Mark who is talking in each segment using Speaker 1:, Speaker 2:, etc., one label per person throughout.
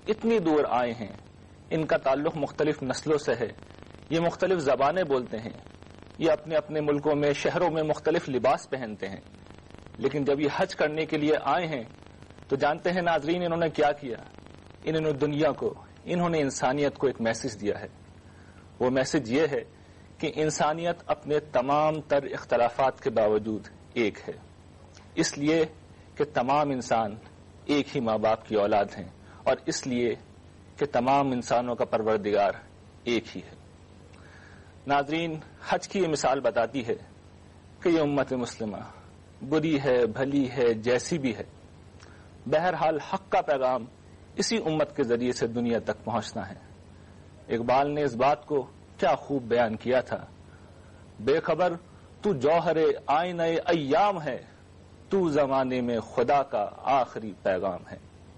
Speaker 1: اتنی دور آئے ہیں، ان کا تعلق مختلف نسلوں سے ہے، یہ مختلف زبانیں بولتے ہیں، یہ اپنے اپنے ملکوں میں شہروں میں مختلف لباس پہنتے ہیں، لیکن جب یہ حج کرنے کے لیے آئے ہیں تو جانتے ہیں ناظرین انہوں نے کیا کیا؟ انہوں نے دنیا کو، انہوں نے انسانیت کو ایک میسج دیا ہے۔ وہ میسج یہ ہے کہ انسانیت اپنے تمام تر اختلافات کے باوجود ایک ہے، اس لیے کہ تمام انسان ایک ہی ماں باپ کی اولاد ہیں، اور اس لیے کہ تمام انسانوں کا پروردگار ایک ہی ہے۔ ناظرین، حج کی یہ مثال بتاتی ہے کہ یہ امت مسلمہ بری ہے، بھلی ہے، جیسی بھی ہے، بہرحال حق کا پیغام اسی امت کے ذریعے سے دنیا تک پہنچنا ہے۔ اقبال نے اس بات کو کیا خوب بیان کیا تھا، بے خبر تو جوہر آئینہ ایام ہے، تو زمانے میں خدا کا آخری پیغام ہے۔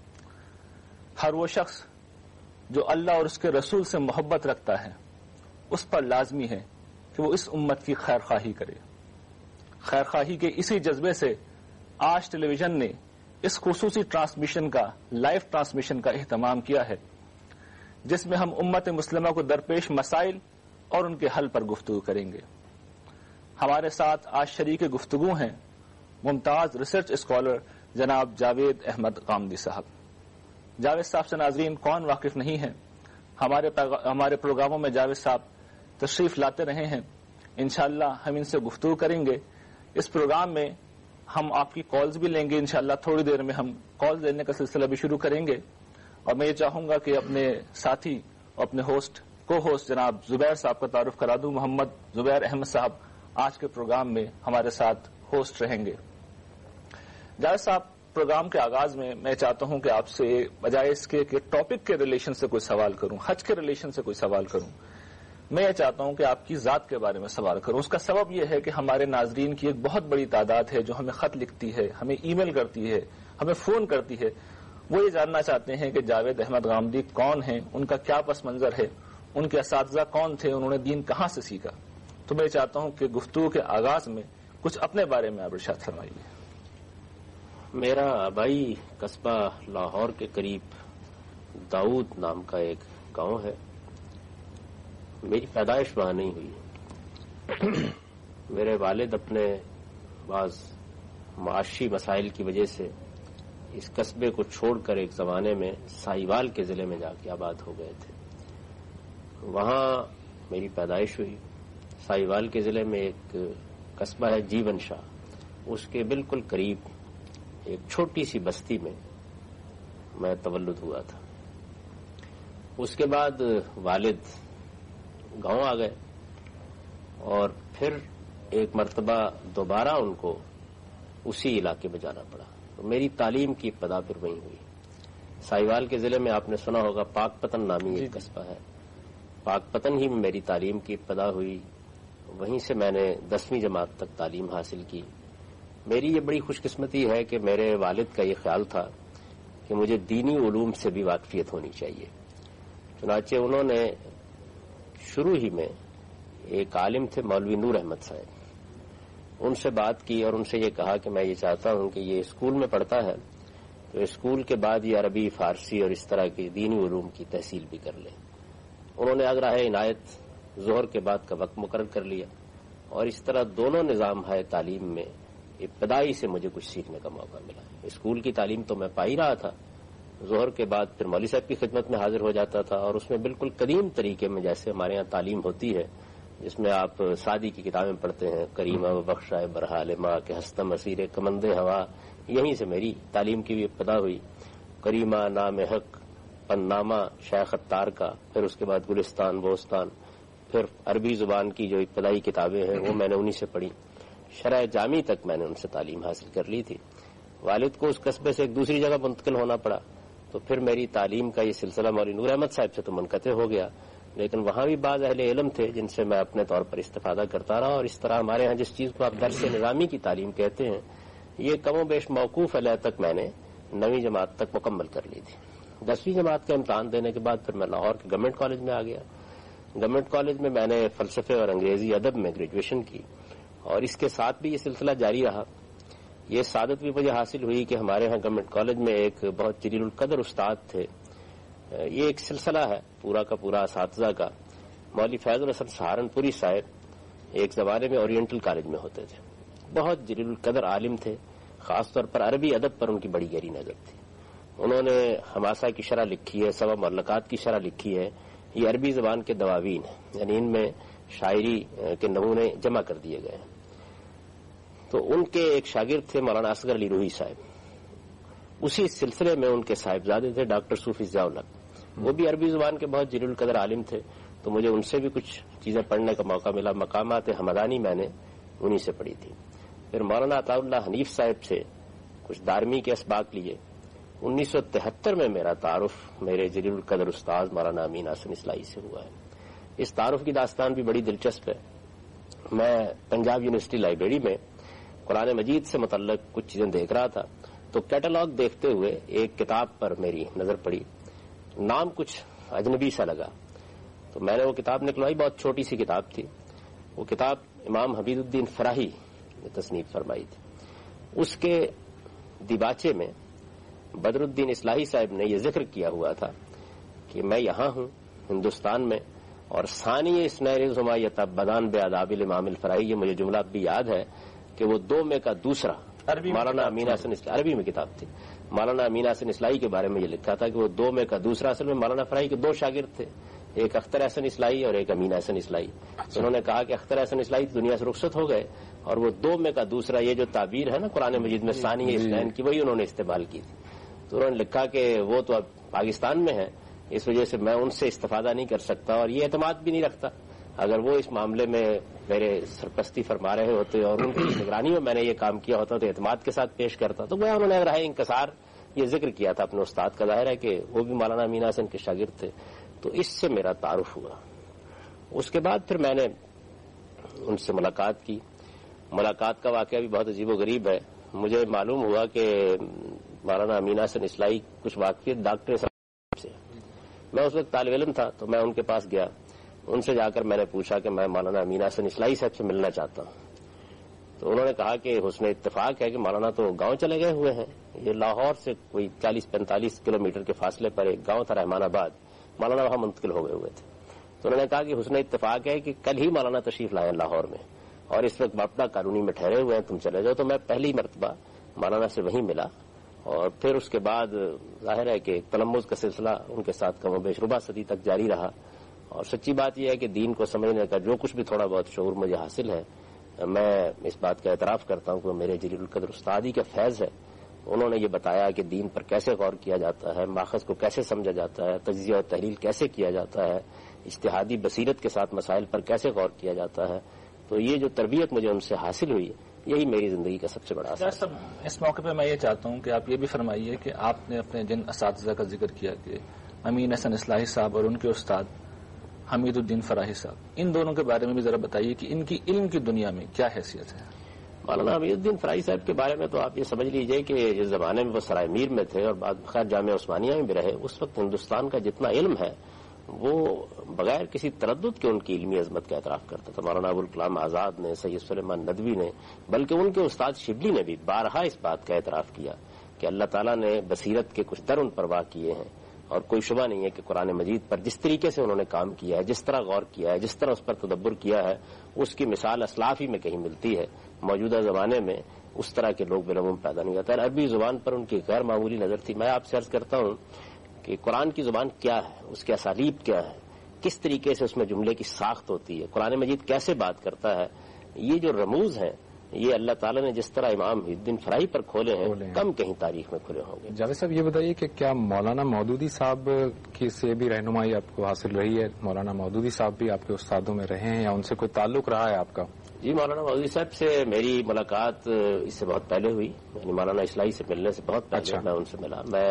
Speaker 1: ہر وہ شخص جو اللہ اور اس کے رسول سے محبت رکھتا ہے اس پر لازمی ہے کہ وہ اس امت کی خیر خواہی کرے۔ خیر خواہی کے اسی جذبے سے آج ٹیلی ویژن نے اس خصوصی ٹرانسمیشن کا، لائیو ٹرانسمیشن کا اہتمام کیا ہے، جس میں ہم امت مسلمہ کو درپیش مسائل اور ان کے حل پر گفتگو کریں گے۔ ہمارے ساتھ آج شریک گفتگو ہیں ممتاز ریسرچ اسکالر جناب جاوید احمد غامدی صاحب۔ جاوید صاحب سے ناظرین کون واقف نہیں ہے، ہمارے پروگراموں میں جاوید صاحب تشریف لاتے رہے ہیں۔ انشاءاللہ ہم ان سے گفتگو کریں گے۔ اس پروگرام میں ہم آپ کی کالز بھی لیں گے، انشاءاللہ تھوڑی دیر میں ہم کالز لینے کا سلسلہ بھی شروع کریں گے، اور میں یہ چاہوں گا کہ اپنے ساتھی اور اپنے کو ہوسٹ جناب زبیر صاحب کا تعارف کرا دوں۔ محمد زبیر احمد صاحب آج کے پروگرام میں ہمارے ساتھ ہوسٹ رہیں گے۔ جاوید صاحب، پروگرام کے آغاز میں میں چاہتا ہوں کہ آپ سے بجائے اس کے کہ ٹاپک کے ریلیشن سے کوئی سوال کروں، حج کے ریلیشن سے کوئی سوال کروں، میں یہ چاہتا ہوں کہ آپ کی ذات کے بارے میں سوال کروں۔ اس کا سبب یہ ہے کہ ہمارے ناظرین کی ایک بہت بڑی تعداد ہے جو ہمیں خط لکھتی ہے، ہمیں ای میل کرتی ہے، ہمیں فون کرتی ہے۔ وہ یہ جاننا چاہتے ہیں کہ جاوید احمد غامدی کون ہیں، ان کا کیا پس منظر ہے، ان کے اساتذہ کون تھے، انہوں نے دین کہاں سے سیکھا۔ تو میں چاہتا ہوں کہ گفتگو کے آغاز میں کچھ اپنے بارے میں آپ ارشاد فرمائیے۔
Speaker 2: میرا آبائی قصبہ لاہور کے قریب داؤد نام کا ایک گاؤں ہے۔ میری پیدائش وہاں نہیں ہوئی۔ میرے والد اپنے بعض معاشی مسائل کی وجہ سے اس قصبے کو چھوڑ کر ایک زمانے میں ساہیوال کے ضلع میں جا کے آباد ہو گئے تھے، وہاں میری پیدائش ہوئی۔ ساہیوال کے ضلع میں ایک قصبہ ہے جیون شاہ، اس کے بالکل قریب ایک چھوٹی سی بستی میں میں تولد ہوا تھا۔ اس کے بعد والد گاؤں آ گئے اور پھر ایک مرتبہ دوبارہ ان کو اسی علاقے میں جانا پڑا۔ تو میری تعلیم کی ابتدا پھر وہیں ہوئی۔ ساہیوال کے ضلع میں آپ نے سنا ہوگا پاک پتن نامی ایک قصبہ ہے، پاک پتن ہی میں میری تعلیم کی ابتدا ہوئی۔ وہیں سے میں نے 10ویں جماعت تک تعلیم حاصل کی۔ میری یہ بڑی خوش قسمتی ہے کہ میرے والد کا یہ خیال تھا کہ مجھے دینی علوم سے بھی واقفیت ہونی چاہیے، چنانچہ انہوں نے شروع ہی میں ایک عالم تھے مولوی نور احمد صاحب، ان سے بات کی اور ان سے یہ کہا کہ میں یہ چاہتا ہوں کہ یہ اسکول میں پڑھتا ہے تو اسکول کے بعد یہ عربی، فارسی اور اس طرح کی دینی علوم کی تحصیل بھی کر لے۔ انہوں نے اگرہ عنایت ظہر کے بعد کا وقت مقرر کر لیا، اور اس طرح دونوں نظام ہے تعلیم میں ابتدائی سے مجھے کچھ سیکھنے کا موقع ملا۔ اسکول کی تعلیم تو میں پا ہی رہا تھا، ظہر کے بعد پھر مولوی صاحب کی خدمت میں حاضر ہو جاتا تھا، اور اس میں بالکل قدیم طریقے میں جیسے ہمارے یہاں تعلیم ہوتی ہے، جس میں آپ سعدی کی کتابیں پڑھتے ہیں، کریمہ و بخشا برحال ماں کے ہستم اسیر کمند ہوا، یہیں سے میری تعلیم کی بھی ابتدا ہوئی۔ کریمہ، نام حق، پنامہ شیخ اتار کا، پھر اس کے بعد گلستان، بوستان، پھر عربی زبان کی جو ابتدائی کتابیں ہیں وہ میں نے انہی سے پڑھی۔ شرح جامی تک میں نے ان سے تعلیم حاصل کر لی تھی۔ والد کو اس قصبے سے ایک دوسری جگہ منتقل ہونا پڑا، تو پھر میری تعلیم کا یہ سلسلہ مولوی نور احمد صاحب سے تو منقطع ہو گیا، لیکن وہاں بھی بعض اہل علم تھے جن سے میں اپنے طور پر استفادہ کرتا رہا، اور اس طرح ہمارے ہاں جس چیز کو آپ درس نظامی کی تعلیم کہتے ہیں، یہ کم و بیش موقوف علیہ تک میں نے 9ویں جماعت تک مکمل کر لی تھی۔ 10ویں جماعت کا امتحان دینے کے بعد پھر میں لاہور کے گورنمنٹ کالج میں آ گیا۔ گورنمنٹ کالج میں میں نے فلسفے اور انگریزی ادب میں گریجویشن کی، اور اس کے ساتھ بھی یہ سلسلہ جاری رہا۔ یہ سعادت بھی مجھے حاصل ہوئی کہ ہمارے ہاں گورنمنٹ کالج میں ایک بہت جلیل القدر استاد تھے یہ ایک سلسلہ ہے پورا کا پورا اساتذہ کا. مولوی فیض الحسن سہارنپوری صاحب ایک زمانے میں اورینٹل کالج میں ہوتے تھے. بہت جلیل القدر عالم تھے. خاص طور پر عربی ادب پر ان کی بڑی گہری نظر تھی. انہوں نے حماسہ کی شرح لکھی ہے, سبع معلقات کی شرح لکھی ہے. یہ عربی زبان کے دواوین ہیں, یعنی ان میں شاعری کے نمونے جمع کر دیے گئے ہیں. تو ان کے ایک شاگرد تھے مولانا اصغر علی روحی صاحب. اسی سلسلے میں ان کے صاحبزادے تھے ڈاکٹر صوفی ضیاء الحق. وہ بھی عربی زبان کے بہت جلیل القدر عالم تھے. تو مجھے ان سے بھی کچھ چیزیں پڑھنے کا موقع ملا. مقامات ہمدانی میں نے انہی سے پڑھی تھی. پھر مولانا عطا اللہ حنیف صاحب سے کچھ دارمی کے اسباق لیے. 1973 میں میرا تعارف میرے جلیل القدر استاذ مولانا امین حسن اصلاحی سے ہوا ہے. اس تعارف کی داستان بھی بڑی دلچسپ ہے. میں پنجاب یونیورسٹی لائبریری میں قرآن مجید سے متعلق کچھ چیزیں دیکھ رہا تھا, تو کیٹلاگ دیکھتے ہوئے ایک کتاب پر میری نظر پڑی. نام کچھ اجنبی سا لگا, تو میں نے وہ کتاب نکلوائی. بہت چھوٹی سی کتاب تھی. وہ کتاب امام حبیب الدین فراہی نے تصنیف فرمائی تھی. اس کے دیباچے میں بدر الدین اصلاحی صاحب نے یہ ذکر کیا ہوا تھا کہ میں یہاں ہوں ہندوستان میں, اور ثانی اسنیرزما یتبدان بے آداب الامام الفراہی. یہ مجھے جملہ بھی یاد ہے کہ وہ دو میں کا دوسرا مولانا امین حسن اصلاحی, عربی میں کتاب تھی. مولانا امین حسن اصلاحی کے بارے میں یہ لکھا تھا کہ وہ دو میں کا دوسرا. اصل میں مولانا فراہی کے دو شاگرد تھے, ایک اختر حسن اصلاحی اور ایک امین حسن اصلاحی. انہوں نے کہا کہ اختر حسن اصلاحی دنیا سے رخصت ہو گئے, اور وہ دو میں کا دوسرا, یہ جو تعبیر ہے نا قرآن مجید میں ثانی اسنین کی, وہی انہوں نے استعمال کی تھی. تو انہوں نے لکھا کہ وہ تو اب پاکستان میں ہے, اس وجہ سے میں ان سے استفادہ نہیں کر سکتا, اور یہ اعتماد بھی نہیں رکھتا. اگر وہ اس معاملے میں میرے سرپرستی فرما رہے ہوتے اور ان کی نگرانی میں نے یہ کام کیا ہوتا تو اعتماد کے ساتھ پیش کرتا. تو گویا انہوں نے راہ انکسار یہ ذکر کیا تھا اپنے استاد کا. ظاہر ہے کہ وہ بھی مولانا امین حسن کے شاگرد تھے. تو اس سے میرا تعارف ہوا. اس کے بعد پھر میں نے ان سے ملاقات کی. ملاقات کا واقعہ بھی بہت عجیب و غریب ہے. مجھے معلوم ہوا کہ مولانا امین حسن اصلاحی کچھ واقفیت ڈاکٹر صاحب سے. میں اس وقت طالب علم تھا, تو میں ان کے پاس گیا. ان سے جا کر میں نے پوچھا کہ میں مولانا امین حسن اصلاحی صاحب سے ملنا چاہتا ہوں. تو انہوں نے کہا کہ حسن اتفاق ہے کہ مولانا تو گاؤں چلے گئے ہوئے ہیں. یہ لاہور سے کوئی 40-45 کلومیٹر کے فاصلے پر ایک گاؤں تھا رحمان آباد, مولانا وہاں منتقل ہو گئے ہوئے تھے. تو انہوں نے کہا کہ حسن اتفاق ہے کہ کل ہی مولانا تشریف لائے لاہور میں, اور اس وقت باپڑا کالونی میں ٹھہرے ہوئے ہیں, تم چلے جاؤ. تو میں پہلی مرتبہ مولانا سے وہیں ملا, اور پھر اس کے بعد ظاہر ہے کہ تلمذ کا سلسلہ ان کے ساتھ کم و بیش ربع صدی تک جاری رہا. اور سچی بات یہ ہے کہ دین کو سمجھنے کا جو کچھ بھی تھوڑا بہت شعور مجھے حاصل ہے, میں اس بات کا اعتراف کرتا ہوں کہ میرے جلیل القدر استادی کا فیض ہے. انہوں نے یہ بتایا کہ دین پر کیسے غور کیا جاتا ہے, ماخذ کو کیسے سمجھا جاتا ہے, تجزیہ اور تحلیل کیسے کیا جاتا ہے, اجتہادی بصیرت کے ساتھ مسائل پر کیسے غور کیا جاتا ہے. تو یہ جو تربیت مجھے ان سے حاصل ہوئی, یہی میری زندگی کا سب سے بڑا اثر ہے.
Speaker 1: اس موقع پہ میں یہ چاہتا ہوں کہ آپ یہ بھی فرمائیے کہ آپ نے اپنے جن اساتذہ کا ذکر کیا کہ امین حسن اصلاحی صاحب اور ان کے استاد حمید الدین فراہی صاحب, ان دونوں کے بارے میں بھی ذرا بتائیے کہ ان کی علم کی دنیا میں کیا حیثیت ہے.
Speaker 2: مولانا حمید الدین فراہی صاحب کے بارے میں تو آپ یہ سمجھ لیجئے کہ جس زمانے میں وہ سرائے میر میں تھے اور بعد خیر جامعہ عثمانیہ میں بھی رہے, اس وقت ہندوستان کا جتنا علم ہے وہ بغیر کسی تردد کے ان کی علمی عظمت کا اعتراف کرتا تھا. مولانا ابوالکلام آزاد نے, سید سلیمان ندوی نے, بلکہ ان کے استاد شبلی نے بھی بارہا اس بات کا اعتراف کیا کہ اللہ تعالیٰ نے بصیرت کے کچھ در ان پر واقع کیے ہیں, اور کوئی شبہ نہیں ہے کہ قرآن مجید پر جس طریقے سے انہوں نے کام کیا ہے, جس طرح غور کیا ہے, جس طرح اس پر تدبر کیا ہے, اس کی مثال اسلاف ہی میں کہیں ملتی ہے. موجودہ زمانے میں اس طرح کے لوگ بالعموم پیدا نہیں ہوتا. عربی زبان پر ان کی غیر معمولی نظر تھی. میں آپ سے عرض کرتا ہوں کہ قرآن کی زبان کیا ہے, اس کے اسالیب کیا ہے, کس طریقے سے اس میں جملے کی ساخت ہوتی ہے, قرآن مجید کیسے بات کرتا ہے, یہ جو رموز ہیں یہ اللہ تعالیٰ نے جس طرح امام الدین فراہی پر کھولے ہیں کم کہیں تاریخ میں کھلے ہوں گے.
Speaker 3: جاوید صاحب یہ بتائیے کہ کیا مولانا مودودی صاحب کی سے بھی رہنمائی آپ کو حاصل رہی ہے؟ مولانا مودودی صاحب بھی آپ کے استادوں میں رہے ہیں یا ان سے کوئی تعلق رہا ہے آپ کا؟
Speaker 2: جی, مولانا مودودی صاحب سے میری ملاقات اس سے بہت پہلے ہوئی, یعنی مولانا اصلاحی سے ملنے سے بہت پہلے میں ان سے ملا. میں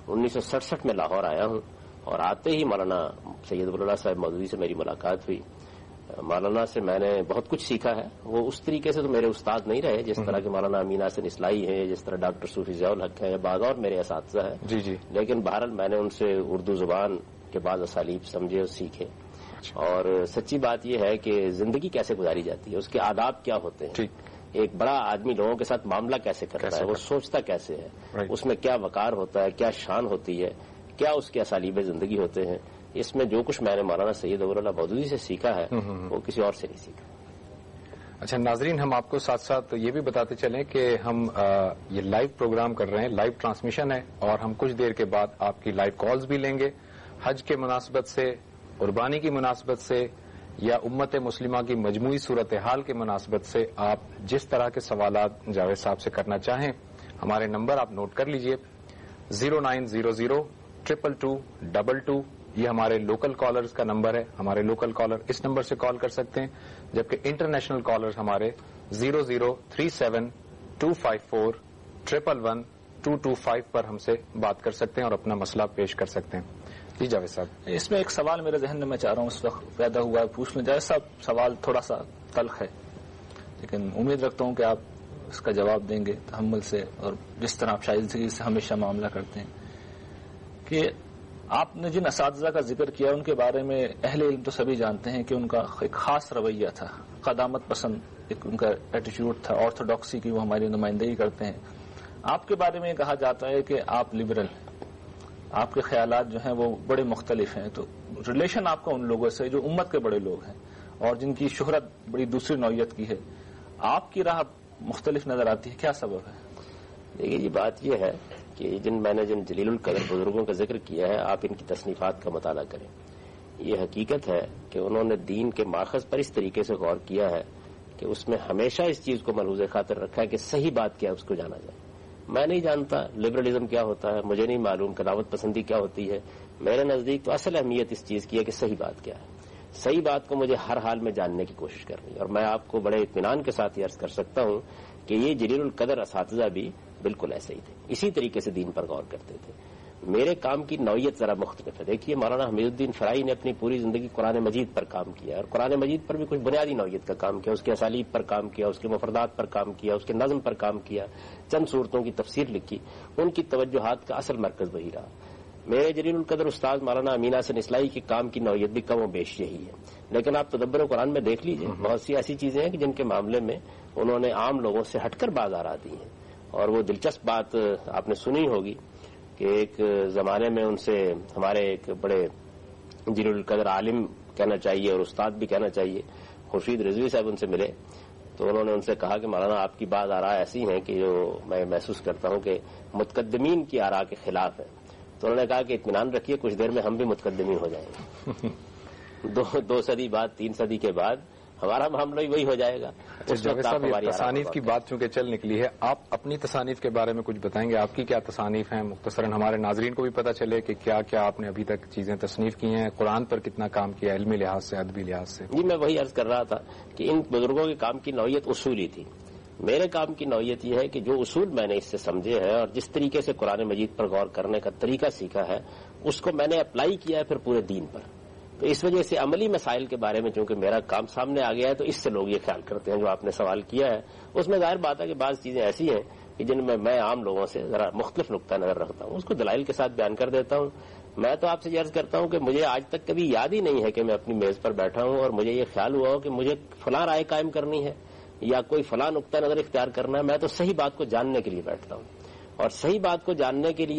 Speaker 2: 1967 میں لاہور آیا ہوں, اور آتے ہی مولانا سید ابوالعلا صاحب مودودی سے میری ملاقات ہوئی. مولانا سے میں نے بہت کچھ سیکھا ہے. وہ اس طریقے سے تو میرے استاد نہیں رہے جس طرح کے مولانا امین حسن اصلاحی ہیں, جس طرح ڈاکٹر صوفی ضیاء الحق ہیں, بعض اور میرے اساتذہ ہیں.
Speaker 3: جی جی.
Speaker 2: لیکن بہرحال میں نے ان سے اردو زبان کے بعض اسالیب سمجھے اور سیکھے. اور سچی بات یہ ہے کہ زندگی کیسے گزاری جاتی ہے, اس کے آداب کیا ہوتے ہیں, ایک بڑا آدمی لوگوں کے ساتھ معاملہ کیسے کرتا ہے, وہ سوچتا کیسے ہے, اس میں کیا وقار ہوتا ہے, کیا شان ہوتی ہے, کیا اس کے اسالیب زندگی ہوتے ہیں. اس میں جو کچھ میں نے مولانا سید اول اللہ مودودی سے سیکھا ہے وہ کسی اور سے نہیں سیکھا.
Speaker 3: اچھا ناظرین، ہم آپ کو ساتھ ساتھ یہ بھی بتاتے چلیں کہ ہم یہ لائیو پروگرام کر رہے ہیں، لائیو ٹرانسمیشن ہے، اور ہم کچھ دیر کے بعد آپ کی لائیو کالز بھی لیں گے. حج کے مناسبت سے، قربانی کی مناسبت سے، یا امت مسلمہ کی مجموعی صورتحال کے مناسبت سے آپ جس طرح کے سوالات جاوید صاحب سے کرنا چاہیں، ہمارے نمبر آپ نوٹ کر لیجئے. 0900-222-2222 یہ ہمارے لوکل کالرز کا نمبر ہے. ہمارے لوکل کالر اس نمبر سے کال کر سکتے ہیں، جبکہ انٹرنیشنل کالرز ہمارے 0037-254-111-225 پر ہم سے بات کر سکتے ہیں اور اپنا مسئلہ پیش کر سکتے ہیں. جی جاوید صاحب،
Speaker 1: اس میں ایک سوال میرے ذہن میں چاہ رہا ہوں اس وقت پیدا ہوا ہے پوچھنا. جاوید صاحب سوال تھوڑا سا تلخ ہے، لیکن امید رکھتا ہوں کہ آپ اس کا جواب دیں گے تحمل سے، اور جس طرح آپ شائستگی سے ہمیشہ معاملہ کرتے ہیں. کہ آپ نے جن اساتذہ کا ذکر کیا ان کے بارے میں اہل علم تو سبھی جانتے ہیں کہ ان کا ایک خاص رویہ تھا، قدامت پسند ایک ان کا ایٹیچیوڈ تھا، آرتھوڈاکسی کی وہ ہماری نمائندگی کرتے ہیں. آپ کے بارے میں کہا جاتا ہے کہ آپ لبرل ہیں، آپ کے خیالات جو ہیں وہ بڑے مختلف ہیں. تو ریلیشن آپ کا ان لوگوں سے جو امت کے بڑے لوگ ہیں اور جن کی شہرت بڑی دوسری نوعیت کی ہے، آپ کی راہ مختلف نظر آتی ہے، کیا سبب ہے؟
Speaker 2: دیکھیے یہ بات یہ ہے کہ میں نے جن جلیل القدر بزرگوں کا ذکر کیا ہے، آپ ان کی تصنیفات کا مطالعہ کریں. یہ حقیقت ہے کہ انہوں نے دین کے ماخذ پر اس طریقے سے غور کیا ہے کہ اس میں ہمیشہ اس چیز کو ملحوظ خاطر رکھا ہے کہ صحیح بات کیا ہے اس کو جانا جائے. میں نہیں جانتا لبرلزم کیا ہوتا ہے، مجھے نہیں معلوم قدامت پسندی کیا ہوتی ہے. میرے نزدیک تو اصل اہمیت اس چیز کی ہے کہ صحیح بات کیا ہے. صحیح بات کو مجھے ہر حال میں جاننے کی کوشش کرنی ہے. اور میں آپ کو بڑے اطمینان کے ساتھ یہ عرض کر سکتا ہوں کہ یہ جلیل القدر اساتذہ بھی بالکل ایسے ہی تھے، اسی طریقے سے دین پر غور کرتے تھے. میرے کام کی نوعیت ذرا مختلف ہے. دیکھیے مولانا حمید الدین فرائی نے اپنی پوری زندگی قرآن مجید پر کام کیا، اور قرآن مجید پر بھی کچھ بنیادی نوعیت کا کام کیا. اس کے اسالیب پر کام کیا، اس کے مفردات پر کام کیا، اس کے نظم پر کام کیا، چند صورتوں کی تفسیر لکھی. ان کی توجہات کا اصل مرکز وہی رہا. میرے جلیل القدر استاد مولانا امین حسن اصلاحی کے کام کی نوعیت بھی کم و بیش یہی ہے. لیکن آپ تدبر قرآن میں دیکھ لیجئے، بہت سی ایسی چیزیں ہیں کہ جن کے معاملے میں انہوں نے عام لوگوں سے ہٹ کر باز آ دی ہیں. اور وہ دلچسپ بات آپ نے سنی ہوگی کہ ایک زمانے میں ان سے ہمارے ایک بڑے جلیل القدر عالم کہنا چاہیے اور استاد بھی کہنا چاہیے، خورشید رضوی صاحب ان سے ملے. تو انہوں نے ان سے کہا کہ مولانا آپ کی بعض آراء ایسی ہیں کہ جو میں محسوس کرتا ہوں کہ متقدمین کی آراء کے خلاف ہے. تو انہوں نے کہا کہ اطمینان رکھیے، کچھ دیر میں ہم بھی متقدمین ہو جائیں گے. دو صدی بعد، 3 صدی کے بعد ہمارا معاملہ وہی ہو جائے گا.
Speaker 3: جاوید صاحب یہ تصانیف کی بات چونکہ چل نکلی ہے، آپ اپنی تصانیف کے بارے میں کچھ بتائیں گے؟ آپ کی کیا تصانیف ہیں مختصراً، ہمارے ناظرین کو بھی پتہ چلے کہ کیا کیا آپ نے ابھی تک چیزیں تصنیف کی ہیں، قرآن پر کتنا کام کیا علمی لحاظ سے، ادبی لحاظ سے.
Speaker 2: جی میں وہی عرض کر رہا تھا کہ ان بزرگوں کے کام کی نوعیت اصولی تھی. میرے کام کی نوعیت یہ ہے کہ جو اصول میں نے اس سے سمجھے ہیں اور جس طریقے سے قرآن مجید پر غور کرنے کا طریقہ سیکھا ہے اس کو میں نے اپلائی کیا ہے پھر پورے دین پر. تو اس وجہ سے عملی مسائل کے بارے میں چونکہ میرا کام سامنے آ گیا ہے تو اس سے لوگ یہ خیال کرتے ہیں. جو آپ نے سوال کیا ہے اس میں ظاہر بات ہے کہ بعض چیزیں ایسی ہیں کہ جن میں عام لوگوں سے ذرا مختلف نقطہ نظر رکھتا ہوں، اس کو دلائل کے ساتھ بیان کر دیتا ہوں. میں تو آپ سے یہ عرض کرتا ہوں کہ مجھے آج تک کبھی یاد ہی نہیں ہے کہ میں اپنی میز پر بیٹھا ہوں اور مجھے یہ خیال ہوا ہو کہ مجھے فلاں رائے قائم کرنی ہے یا کوئی فلاں نقطہ نظر اختیار کرنا ہے. میں تو صحیح بات کو جاننے کے لیے بیٹھتا ہوں، اور صحیح بات کو جاننے کے لیے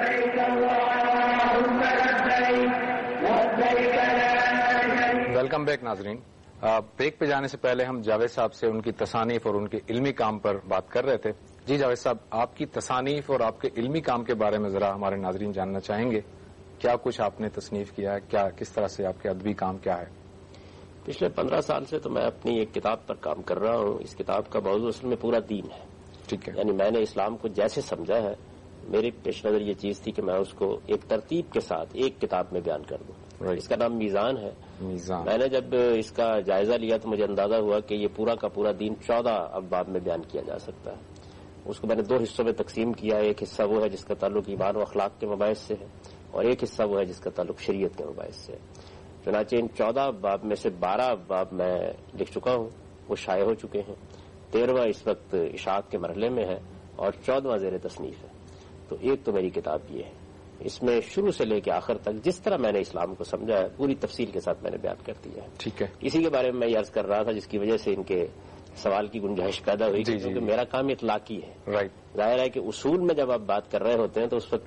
Speaker 3: ویلکم بیک ناظرین. بریک پہ جانے سے پہلے ہم جاوید صاحب سے ان کی تصانیف اور ان کے علمی کام پر بات کر رہے تھے. جی جاوید صاحب، آپ کی تصانیف اور آپ کے علمی کام کے بارے میں ذرا ہمارے ناظرین جاننا چاہیں گے. کیا کچھ آپ نے تصنیف کیا ہے، کیا کس طرح سے آپ کے ادبی کام کیا ہے؟
Speaker 2: پچھلے 15 سال سے تو میں اپنی ایک کتاب پر کام کر رہا ہوں. اس کتاب کا موضوع اصل میں پورا دین ہے.
Speaker 3: ٹھیک ہے.
Speaker 2: یعنی میں نے اسلام کو جیسے سمجھا ہے، میری پیش نظر یہ چیز تھی کہ میں اس کو ایک ترتیب کے ساتھ ایک کتاب میں بیان کر دوں. اس کا نام میزان ہے. میں نے جب اس کا جائزہ لیا تو مجھے اندازہ ہوا کہ یہ پورا کا پورا دین 14 ابواب میں بیان کیا جا سکتا ہے. اس کو میں نے 2 حصوں میں تقسیم کیا. ایک حصہ وہ ہے جس کا تعلق ایمان و اخلاق کے مباحث سے ہے، اور ایک حصہ وہ ہے جس کا تعلق شریعت کے مباحث سے ہے. چنانچہ ان 14 ابواب میں سے 12 ابواب میں لکھ چکا ہوں، وہ شائع ہو چکے ہیں. 13واں اس وقت اشاعت کے مرحلے میں ہے اور 14واں زیر تصنیف ہے. تو ایک تو میری کتاب یہ ہے، اس میں شروع سے لے کے آخر تک جس طرح میں نے اسلام کو سمجھا ہے پوری تفصیل کے ساتھ میں نے بیان کر دیا ہے.
Speaker 3: ٹھیک ہے.
Speaker 2: اسی کے بارے میں میں یہ عرض کر رہا تھا جس کی وجہ سے ان کے سوال کی گنجائش پیدا ہوئی، کیونکہ میرا کام اطلاقی ہے.
Speaker 3: رائٹ.
Speaker 2: ظاہر ہے کہ اصول میں جب آپ بات کر رہے ہوتے ہیں تو اس وقت لوگ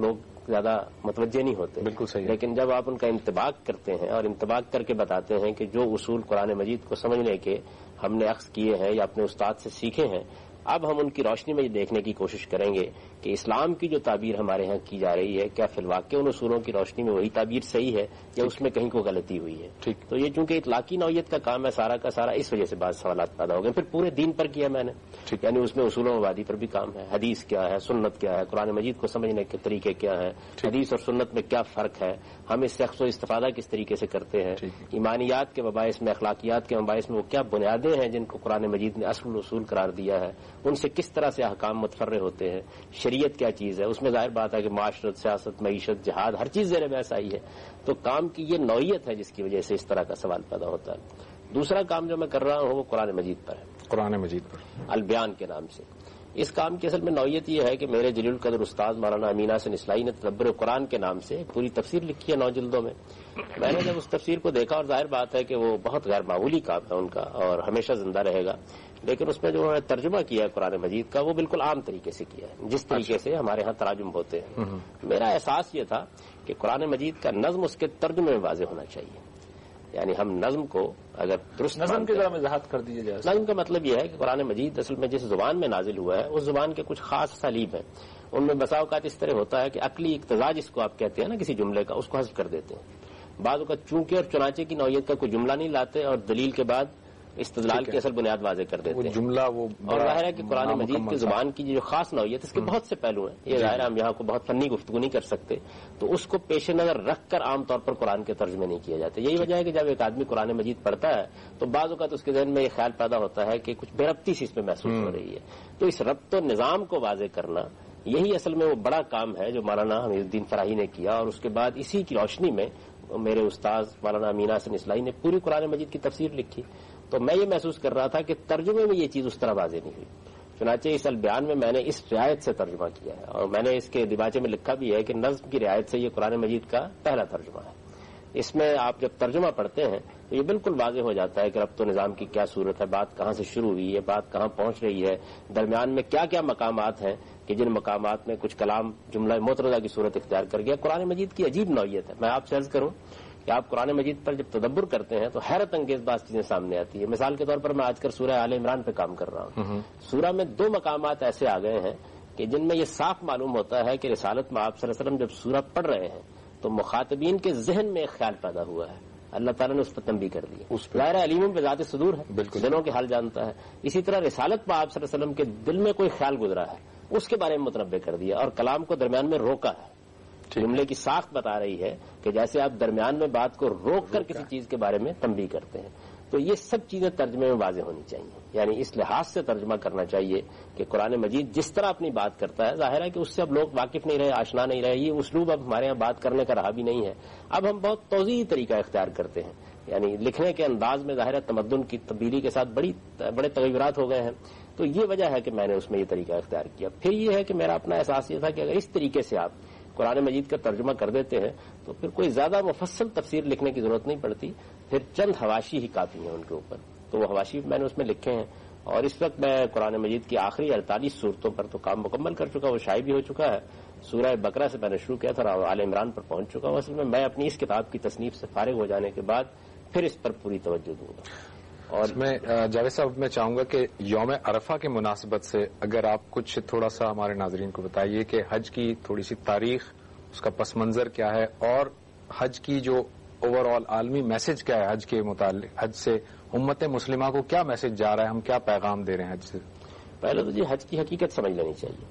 Speaker 2: زیادہ متوجہ نہیں ہوتے.
Speaker 3: بالکل صحیح.
Speaker 2: لیکن جب آپ ان کا انطباق کرتے ہیں اور انطباق کر کے بتاتے ہیں کہ جو اصول قرآن مجید کو سمجھنے کے ہم نے اخذ کیے ہیں یا اپنے استاد سے سیکھے ہیں، اب ہم ان کی روشنی میں یہ دیکھنے کی کوشش کریں گے کہ اسلام کی جو تعبیر ہمارے ہاں کی جا رہی ہے کیا فی الواقع ان اصولوں کی روشنی میں وہی تعبیر صحیح ہے یا اس میں کہیں کوئی غلطی ہوئی ہے.
Speaker 3: ٹھیک.
Speaker 2: تو یہ چونکہ اطلاقی نوعیت کا کام ہے سارا کا سارا، اس وجہ سے بعض سوالات پیدا ہو گئے. پھر پورے دین پر کیا میں نے، یعنی اس میں اصول و مبادی پر بھی کام ہے، حدیث کیا ہے، سنت کیا ہے، قرآن مجید کو سمجھنے کے طریقے کیا ہیں، حدیث اور سنت میں کیا فرق ہے، ہم اس سے اخذ و استفادہ کس طریقے سے کرتے ہیں، ایمانیات کے مباحث میں، اخلاقیات کے مباحث میں وہ کیا بنیادیں ہیں جن کو قرآن مجید نے اصل اصول قرار دیا ہے، ان سے کس طرح سے احکام متفرع ہوتے ہیں، شریعت کیا چیز ہے، اس میں ظاہر بات ہے کہ معاشرت، سیاست، معیشت، جہاد، ہر چیز زیر بحث آئی ہے. تو کام کی یہ نوعیت ہے جس کی وجہ سے اس طرح کا سوال پیدا ہوتا ہے. دوسرا کام جو میں کر رہا ہوں وہ قرآن مجید پر ہے،
Speaker 3: قرآن مجید پر
Speaker 2: البیان کے نام سے. اس کام کی اصل میں نوعیت یہ ہے کہ میرے جلیل القدر استاد مولانا امین حسن اصلاحی نے تدبر قرآن کے نام سے پوری تفسیر لکھی ہے 9 جلدوں میں. میں نے جب اس تفسیر کو دیکھا، اور ظاہر بات ہے کہ وہ بہت غیر معمولی کام ہے ان کا اور ہمیشہ زندہ رہے گا، لیکن اس میں جو انہوں نے ترجمہ کیا ہے قرآن مجید کا وہ بالکل عام طریقے سے کیا ہے جس طریقے سے ہمارے ہاں تراجم ہوتے ہیں. میرا احساس یہ تھا کہ قرآن مجید کا نظم اس کے ترجمے میں واضح ہونا چاہیے. یعنی ہم نظم کو اگر درست
Speaker 1: نظم کی ذرا وضاحت کر دیجیے.
Speaker 2: نظم کا مطلب یہ ہے کہ قرآن مجید اصل میں جس زبان میں نازل ہوا ہے اس زبان کے کچھ خاص اسالیب ہیں. ان میں بسا اوقات اس طرح ہوتا ہے کہ عقلی اقتضا جس کو آپ کہتے ہیں نا کسی جملے کا، اس کو حذف کر دیتے ہیں. بعض اوقات چونکہ اور چنانچہ کی نوعیت کا کوئی جملہ نہیں لاتے اور دلیل کے بعد استدلال کی اصل بنیاد واضح کر دیتے ہیں.
Speaker 3: جملہ وہ
Speaker 2: اور ظاہر ہے کہ قرآن مجید کی زبان کی جو خاص نوعیت اس کے بہت سے پہلو ہیں. یہ ظاہر ہم یہاں کو بہت فنی گفتگو نہیں کر سکتے، تو اس کو پیش نظر رکھ کر عام طور پر قرآن کے ترجمے نہیں کیے جاتے. یہی وجہ ہے کہ جب ایک آدمی قرآن مجید پڑھتا ہے تو بعض اوقات اس کے ذہن میں یہ خیال پیدا ہوتا ہے کہ کچھ بے ربطی سی اس میں محسوس ہو رہی ہے. تو اس ربط و نظام کو واضح کرنا یہی اصل میں وہ بڑا کام ہے جو مولانا حمید الدین فراہی نے کیا. اور اس کے بعد اسی کی روشنی میں میرے استاد مولانا امین حسن اصلاحی نے پوری قرآن مجید کی تفسیر لکھی. تو میں یہ محسوس کر رہا تھا کہ ترجمے میں یہ چیز اس طرح واضح نہیں ہوئی. چنانچہ اس البیان میں میں نے اس رعایت سے ترجمہ کیا ہے اور میں نے اس کے دیباچے میں لکھا بھی ہے کہ نظم کی رعایت سے یہ قرآن مجید کا پہلا ترجمہ ہے. اس میں آپ جب ترجمہ پڑھتے ہیں تو یہ بالکل واضح ہو جاتا ہے کہ ربط و نظام کی کیا صورت ہے، بات کہاں سے شروع ہوئی ہے، بات کہاں پہنچ رہی ہے، درمیان میں کیا کیا مقامات ہیں کہ جن مقامات میں کچھ کلام جملہ معترضہ کی صورت اختیار کر گیا. قرآن مجید کی عجیب نوعیت ہے. میں آپ سے عرض کروں کہ آپ قرآن مجید پر جب تدبر کرتے ہیں تو حیرت انگیز بعض چیزیں سامنے آتی ہے. مثال کے طور پر میں آج کل سورہ آل عمران پہ کام کر رہا ہوں. سورہ میں 2 مقامات ایسے آ گئے ہیں کہ جن میں یہ صاف معلوم ہوتا ہے کہ رسالت میں آپ صلی اللہ علیہ وسلم جب سورہ پڑھ رہے ہیں تو مخاطبین کے ذہن میں ایک خیال پیدا ہوا ہے، اللہ تعالیٰ نے اس پر تنبیہ کر دی. ظاہر علیم بذات صدور ہے، دلوں کے حال جانتا ہے. اسی طرح رسالت میں آپ صلی اللہ علیہ وسلم کے دل میں کوئی خیال گزرا ہے، اس کے بارے میں متنبع کر دیا اور کلام کو درمیان میں روکا ہے. جملے کی ساخت بتا رہی ہے کہ جیسے آپ درمیان میں بات کو روک کر کسی چیز کے بارے میں تنبیہ کرتے ہیں. تو یہ سب چیزیں ترجمے میں واضح ہونی چاہیے. یعنی اس لحاظ سے ترجمہ کرنا چاہیے کہ قرآن مجید جس طرح اپنی بات کرتا ہے، ظاہر ہے کہ اس سے اب لوگ واقف نہیں رہے، آشنا نہیں رہے. یہ اسلوب اب ہمارے یہاں بات کرنے کا رہا بھی نہیں ہے. اب ہم بہت توضیحی طریقہ اختیار کرتے ہیں. یعنی لکھنے کے انداز میں ظاہر ہے تمدن کی تبدیلی کے ساتھ بڑے تغیرات ہو گئے ہیں. تو یہ وجہ ہے کہ میں نے اس میں یہ طریقہ اختیار کیا. پھر یہ ہے کہ میرا اپنا احساس یہ تھا کہ اگر اس طریقے سے آپ قرآن مجید کا ترجمہ کر دیتے ہیں تو پھر کوئی زیادہ مفصل تفسیر لکھنے کی ضرورت نہیں پڑتی، پھر چند حواشی ہی کافی ہیں ان کے اوپر. تو وہ حواشی میں نے اس میں لکھے ہیں اور اس وقت میں قرآن مجید کی آخری 48 صورتوں پر تو کام مکمل کر چکا، وہ شائع بھی ہو چکا ہے. سورہ بقرہ سے میں نے شروع کیا تھا اور آل عمران پر پہنچ چکا ہوں. اصل میں اپنی اس کتاب کی تصنیف سے فارغ ہو جانے کے بعد پھر اس پر پوری توجہ دوں گا.
Speaker 3: اور میں جاوید صاحب میں چاہوں گا کہ یوم عرفہ کے مناسبت سے اگر آپ کچھ تھوڑا سا ہمارے ناظرین کو بتائیے کہ حج کی تھوڑی سی تاریخ، اس کا پس منظر کیا ہے اور حج کی جو اوور آل عالمی میسج کیا ہے حج کے متعلق، حج سے امت مسلمہ کو کیا میسج جا رہا ہے، ہم کیا پیغام دے رہے ہیں حج سے؟
Speaker 2: پہلے تو حج کی حقیقت سمجھ لینی چاہیے.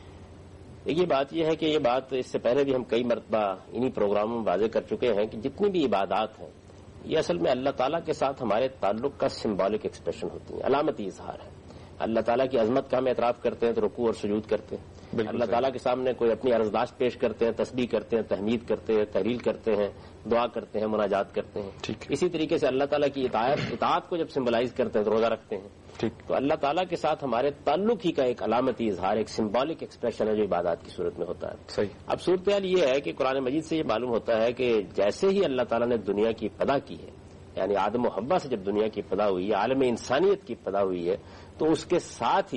Speaker 2: یہ بات یہ ہے کہ یہ بات اس سے پہلے بھی ہم کئی مرتبہ انہی پروگراموں میں واضح کر چکے ہیں کہ جتنی بھی عبادات ہیں یہ اصل میں اللہ تعالیٰ کے ساتھ ہمارے تعلق کا سمبولک ایکسپریشن ہوتی ہیں، علامتی اظہار ہے. اللہ تعالیٰ کی عظمت کا ہم اعتراف کرتے ہیں تو رکوع اور سجود کرتے ہیں. اللہ تعالیٰ کے سامنے کوئی اپنی عرضداشت پیش کرتے ہیں، تسبیح کرتے ہیں، تحمید کرتے ہیں، تحلیل کرتے ہیں، دعا کرتے ہیں، مناجات کرتے ہیں. اسی طریقے سے اللہ تعالیٰ کی اطاعت کو جب سمبلائز کرتے ہیں تو روزہ رکھتے ہیں. تو اللہ تعالیٰ کے ساتھ ہمارے تعلق ہی کا ایک علامتی اظہار، ایک سمبولک ایکسپریشن ہے جو عبادات کی صورت میں ہوتا ہے. اب صورتحال یہ ہے کہ قرآن مجید سے یہ معلوم ہوتا ہے کہ جیسے ہی اللہ تعالیٰ نے دنیا کی ابتدا کی ہے، یعنی آدم و حوا سے جب دنیا کی ابتدا ہوئی ہے، عالم انسانیت کی ابتدا ہوئی ہے، تو اس کے ساتھ ہی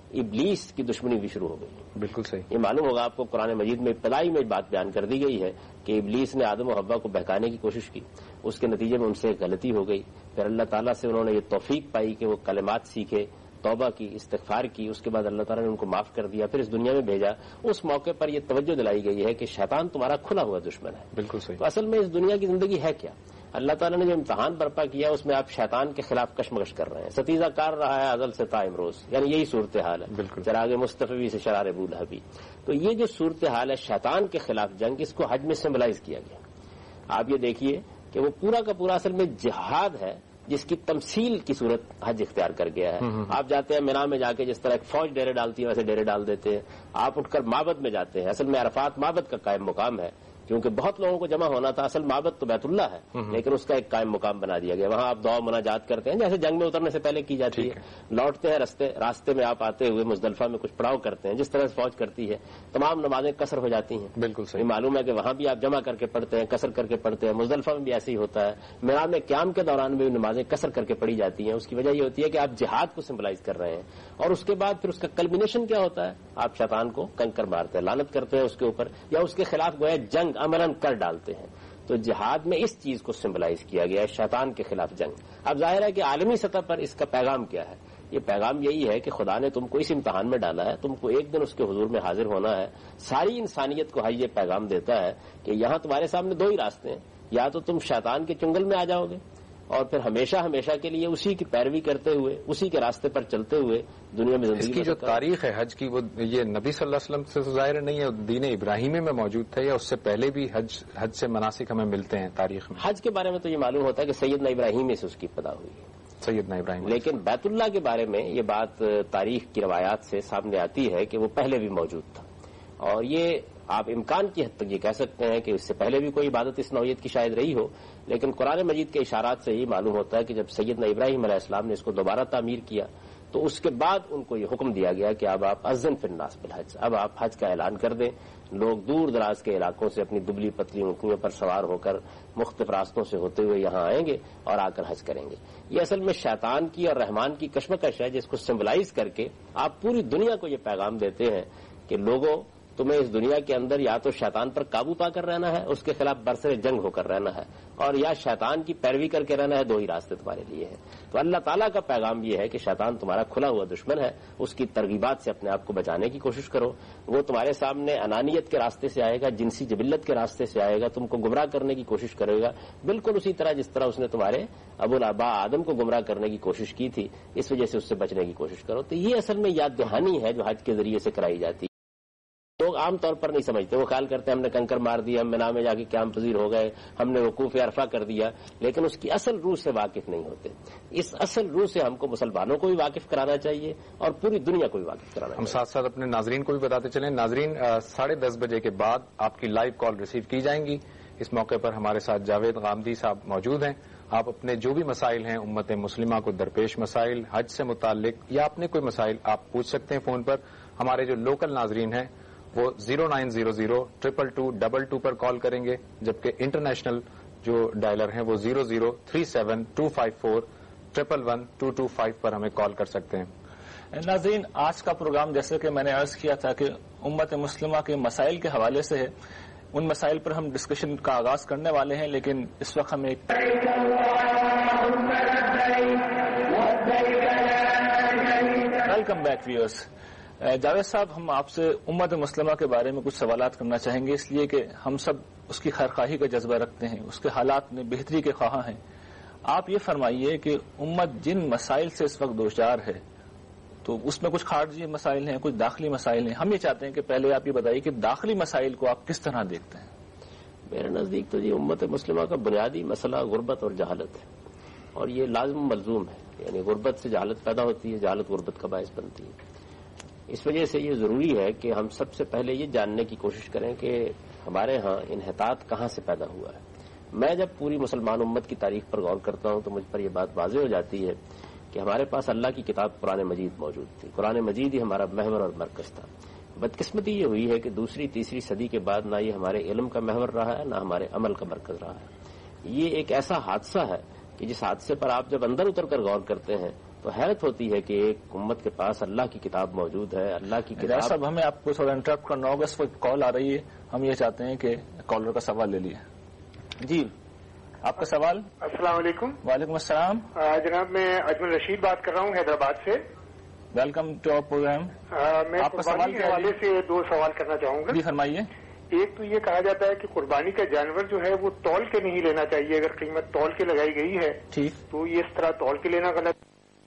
Speaker 2: ابلیس کی دشمنی بھی شروع ہو گئی.
Speaker 3: بالکل صحیح.
Speaker 2: یہ معلوم ہوگا آپ کو قرآن مجید میں ابتدائی میں بات بیان کر دی گئی ہے کہ ابلیس نے آدم و حوا کو بہکانے کی کوشش کی, اس کے نتیجے میں ان سے غلطی ہو گئی. پھر اللہ تعالیٰ سے انہوں نے یہ توفیق پائی کہ وہ کلمات سیکھے, توبہ کی, استغفار کی. اس کے بعد اللہ تعالیٰ نے ان کو معاف کر دیا, پھر اس دنیا میں بھیجا. اس موقع پر یہ توجہ دلائی گئی ہے کہ شیطان تمہارا کھلا ہوا دشمن ہے.
Speaker 3: بالکل صحیح.
Speaker 2: تو اصل میں اس دنیا کی زندگی ہے کیا؟ اللہ تعالیٰ نے جو امتحان برپا کیا اس میں آپ شیطان کے خلاف کشمکش کر رہے ہیں. ستیزہ کار رہا ہے ازل سے تا امروز, یعنی یہی صورتحال ہے.
Speaker 3: بالکل.
Speaker 2: چراغ مصطفی سے شرار ابو لہبی. تو یہ جو صورتحال ہے شیطان کے خلاف جنگ, اس کو حج میں سمبلائز کیا گیا. آپ یہ دیکھیے کہ وہ پورا کا پورا اصل میں جہاد ہے جس کی تمثیل کی صورت حج اختیار کر گیا ہے. آپ جاتے ہیں مینا میں جا کے جس طرح ایک فوج ڈیرے ڈالتی ہے ویسے ڈیرے ڈال دیتے ہیں. آپ اٹھ کر معبد میں جاتے ہیں. اصل میں عرفات معبد کا قائم مقام ہے, کیونکہ بہت لوگوں کو جمع ہونا تھا. اصل معبد تو بیت اللہ ہے, لیکن اس کا ایک قائم مقام بنا دیا گیا. وہاں آپ دعا مناجات کرتے ہیں جیسے جنگ میں اترنے سے پہلے کی جاتی ہے. لوٹتے ہیں راستے میں آپ آتے ہوئے مزدلفہ میں کچھ پڑاؤ کرتے ہیں جس طرح سے فوج کرتی ہے. تمام نمازیں قصر ہو جاتی ہیں.
Speaker 3: بالکل صحیح.
Speaker 2: معلوم ہے کہ وہاں بھی آپ جمع کر کے پڑھتے ہیں, قصر کر کے پڑھتے ہیں. مزدلفہ میں بھی ایسے ہی ہوتا ہے. مینا میں قیام کے دوران بھی نمازیں قصر کر کے پڑھی جاتی ہیں. اس کی وجہ یہ ہوتی ہے کہ آپ جہاد کو سمبلائز کر رہے ہیں, اور اس کے بعد پھر اس کا کلمینیشن کیا ہوتا ہے؟ آپ شیطان کو کنکر مارتے ہیں, لعنت کرتے ہیں اس کے اوپر, یا اس کے خلاف گویا جنگ عملاً کر ڈالتے ہیں. تو جہاد میں اس چیز کو سمبلائز کیا گیا ہے, شیطان کے خلاف جنگ. اب ظاہر ہے کہ عالمی سطح پر اس کا پیغام کیا ہے؟ یہ پیغام یہی ہے کہ خدا نے تم کو اس امتحان میں ڈالا ہے, تم کو ایک دن اس کے حضور میں حاضر ہونا ہے. ساری انسانیت کو یہ پیغام دیتا ہے کہ یہاں تمہارے سامنے دو ہی راستے ہیں, یا تو تم شیطان کے چنگل میں آ جاؤ گے اور پھر ہمیشہ ہمیشہ کے لیے اسی کی پیروی کرتے ہوئے, اسی کے راستے پر چلتے ہوئے دنیا میں زندگی.
Speaker 3: اس کی جو تاریخ ہے حج کی, وہ یہ نبی صلی اللہ علیہ وسلم سے ظاہر نہیں ہے, دین ابراہیمی میں موجود تھا, یا اس سے پہلے بھی حج سے مناسک ہمیں ملتے ہیں تاریخ میں؟
Speaker 2: حج کے بارے میں تو یہ معلوم ہوتا ہے کہ سیدنا ابراہیم سے اس کی ابتدا ہوئی ہے,
Speaker 3: سیدنا ابراہیم.
Speaker 2: لیکن بیت اللہ کے بارے میں یہ بات تاریخ کی روایات سے سامنے آتی ہے کہ وہ پہلے بھی موجود تھا. اور یہ آپ امکان کی حد تک یہ کہہ سکتے ہیں کہ اس سے پہلے بھی کوئی عبادت اس نوعیت کی شاید رہی ہو, لیکن قرآن مجید کے اشارات سے یہ معلوم ہوتا ہے کہ جب سیدنا ابراہیم علیہ السلام نے اس کو دوبارہ تعمیر کیا تو اس کے بعد ان کو یہ حکم دیا گیا کہ اب آپ اذن فی الناس بالحج, اب آپ حج کا اعلان کر دیں. لوگ دور دراز کے علاقوں سے اپنی دبلی پتلی اونٹنیوں پر سوار ہو کر مختلف راستوں سے ہوتے ہوئے یہاں آئیں گے اور آ کر حج کریں گے. یہ اصل میں شیطان کی اور رحمان کی کشمکش ہے, جس کو سمبلائز کر کے آپ پوری دنیا کو یہ پیغام دیتے ہیں کہ لوگوں, تمہیں اس دنیا کے اندر یا تو شیطان پر قابو پا کر رہنا ہے, اس کے خلاف برسر جنگ ہو کر رہنا ہے, اور یا شیطان کی پیروی کر کے رہنا ہے. دو ہی راستے تمہارے لیے ہیں. تو اللہ تعالیٰ کا پیغام یہ ہے کہ شیطان تمہارا کھلا ہوا دشمن ہے, اس کی ترغیبات سے اپنے آپ کو بچانے کی کوشش کرو. وہ تمہارے سامنے انانیت کے راستے سے آئے گا, جنسی جبلت کے راستے سے آئے گا, تم کو گمراہ کرنے کی کوشش کرے گا, بالکل اسی طرح جس طرح اس نے تمہارے ابو الآباء آدم کو گمراہ کرنے کی کوشش کی تھی. اس وجہ سے اس سے بچنے کی کوشش کرو. تو یہ اصل میں یاد دہانی ہے جو حج کے ذریعے سے کرائی جاتی ہے. لوگ عام طور پر نہیں سمجھتے, وہ خیال کرتے ہیں ہم نے کنکر مار دیا, ہم مینا میں جا کے قیام پذیر ہو گئے, ہم نے وقوف عرفہ کر دیا, لیکن اس کی اصل روح سے واقف نہیں ہوتے. اس اصل روح سے ہم کو مسلمانوں کو بھی واقف کرانا چاہیے اور پوری دنیا کو بھی واقف کرانا چاہیے.
Speaker 3: ہم ساتھ ساتھ اپنے ناظرین کو بھی بتاتے چلیں. ناظرین 10:30 بجے کے بعد آپ کی لائیو کال ریسیو کی جائیں گی. اس موقع پر ہمارے ساتھ جاوید غامدی صاحب موجود ہیں. آپ اپنے جو بھی مسائل ہیں, امت مسلمہ کو درپیش مسائل, حج سے متعلق یا اپنے کوئی مسائل, آپ پوچھ سکتے ہیں فون پر. ہمارے جو لوکل ناظرین ہیں وہ 0900-222-22 پر کال کریں گے, جبکہ انٹرنیشنل جو ڈائلر ہیں وہ 0037-254-111-225 پر ہمیں کال کر سکتے ہیں.
Speaker 1: ناظرین, آج کا پروگرام جیسے کہ میں نے عرض کیا تھا کہ امت مسلمہ کے مسائل کے حوالے سے ہے. ان مسائل پر ہم ڈسکشن کا آغاز کرنے والے ہیں, لیکن اس وقت ہم ایک ویلکم بیک ویورز. جاوید صاحب, ہم آپ سے امت مسلمہ کے بارے میں کچھ سوالات کرنا چاہیں گے, اس لیے کہ ہم سب اس کی خیرخواہی کا جذبہ رکھتے ہیں, اس کے حالات میں بہتری کے خواہاں ہیں. آپ یہ فرمائیے کہ امت جن مسائل سے اس وقت دوچار ہے, تو اس میں کچھ خارجی مسائل ہیں, کچھ داخلی مسائل ہیں. ہم یہ چاہتے ہیں کہ پہلے آپ یہ بتائیے کہ داخلی مسائل کو آپ کس طرح دیکھتے ہیں؟
Speaker 2: میرے نزدیک تو امت مسلمہ کا بنیادی مسئلہ غربت اور جہالت ہے, اور یہ لازم ملزوم ہے. یعنی غربت سے جہالت پیدا ہوتی ہے, جہالت غربت کا باعث بنتی ہے. اس وجہ سے یہ ضروری ہے کہ ہم سب سے پہلے یہ جاننے کی کوشش کریں کہ ہمارے ہاں انحطاط کہاں سے پیدا ہوا ہے. میں جب پوری مسلمان امت کی تاریخ پر غور کرتا ہوں تو مجھ پر یہ بات واضح ہو جاتی ہے کہ ہمارے پاس اللہ کی کتاب قرآن مجید موجود تھی. قرآن مجید ہی ہمارا محور اور مرکز تھا. بدقسمتی یہ ہوئی ہے کہ دوسری تیسری صدی کے بعد نہ یہ ہمارے علم کا محور رہا ہے, نہ ہمارے عمل کا مرکز رہا ہے. یہ ایک ایسا حادثہ ہے کہ جس حادثے پر آپ جب اندر اتر کر غور کرتے ہیں تو حیرت ہوتی ہے کہ ایک امت کے پاس اللہ کی کتاب موجود ہے. اللہ کی کتاب.
Speaker 1: صاحب ہمیں آپ کو تھوڑا انٹرپٹ کرنا ہوگا, اس وقت کال آ رہی ہے, ہم یہ چاہتے ہیں کہ کالر کا سوال لے لیے. جی آپ کا سوال.
Speaker 4: السلام علیکم.
Speaker 1: وعلیکم السلام.
Speaker 4: جناب میں اجمل رشید بات کر رہا ہوں حیدرآباد سے.
Speaker 1: Welcome to our program.
Speaker 4: میں قربانی کے حوالے سے 2 سوال کرنا چاہوں گا.
Speaker 1: جی فرمائیے.
Speaker 4: ایک تو یہ کہا جاتا ہے کہ قربانی کا جانور جو ہے وہ تول کے نہیں لینا چاہیے, اگر قیمت تول کے لگائی گئی ہے
Speaker 1: ٹھیک
Speaker 4: تو یہ اس طرح تول کے لینا غلط.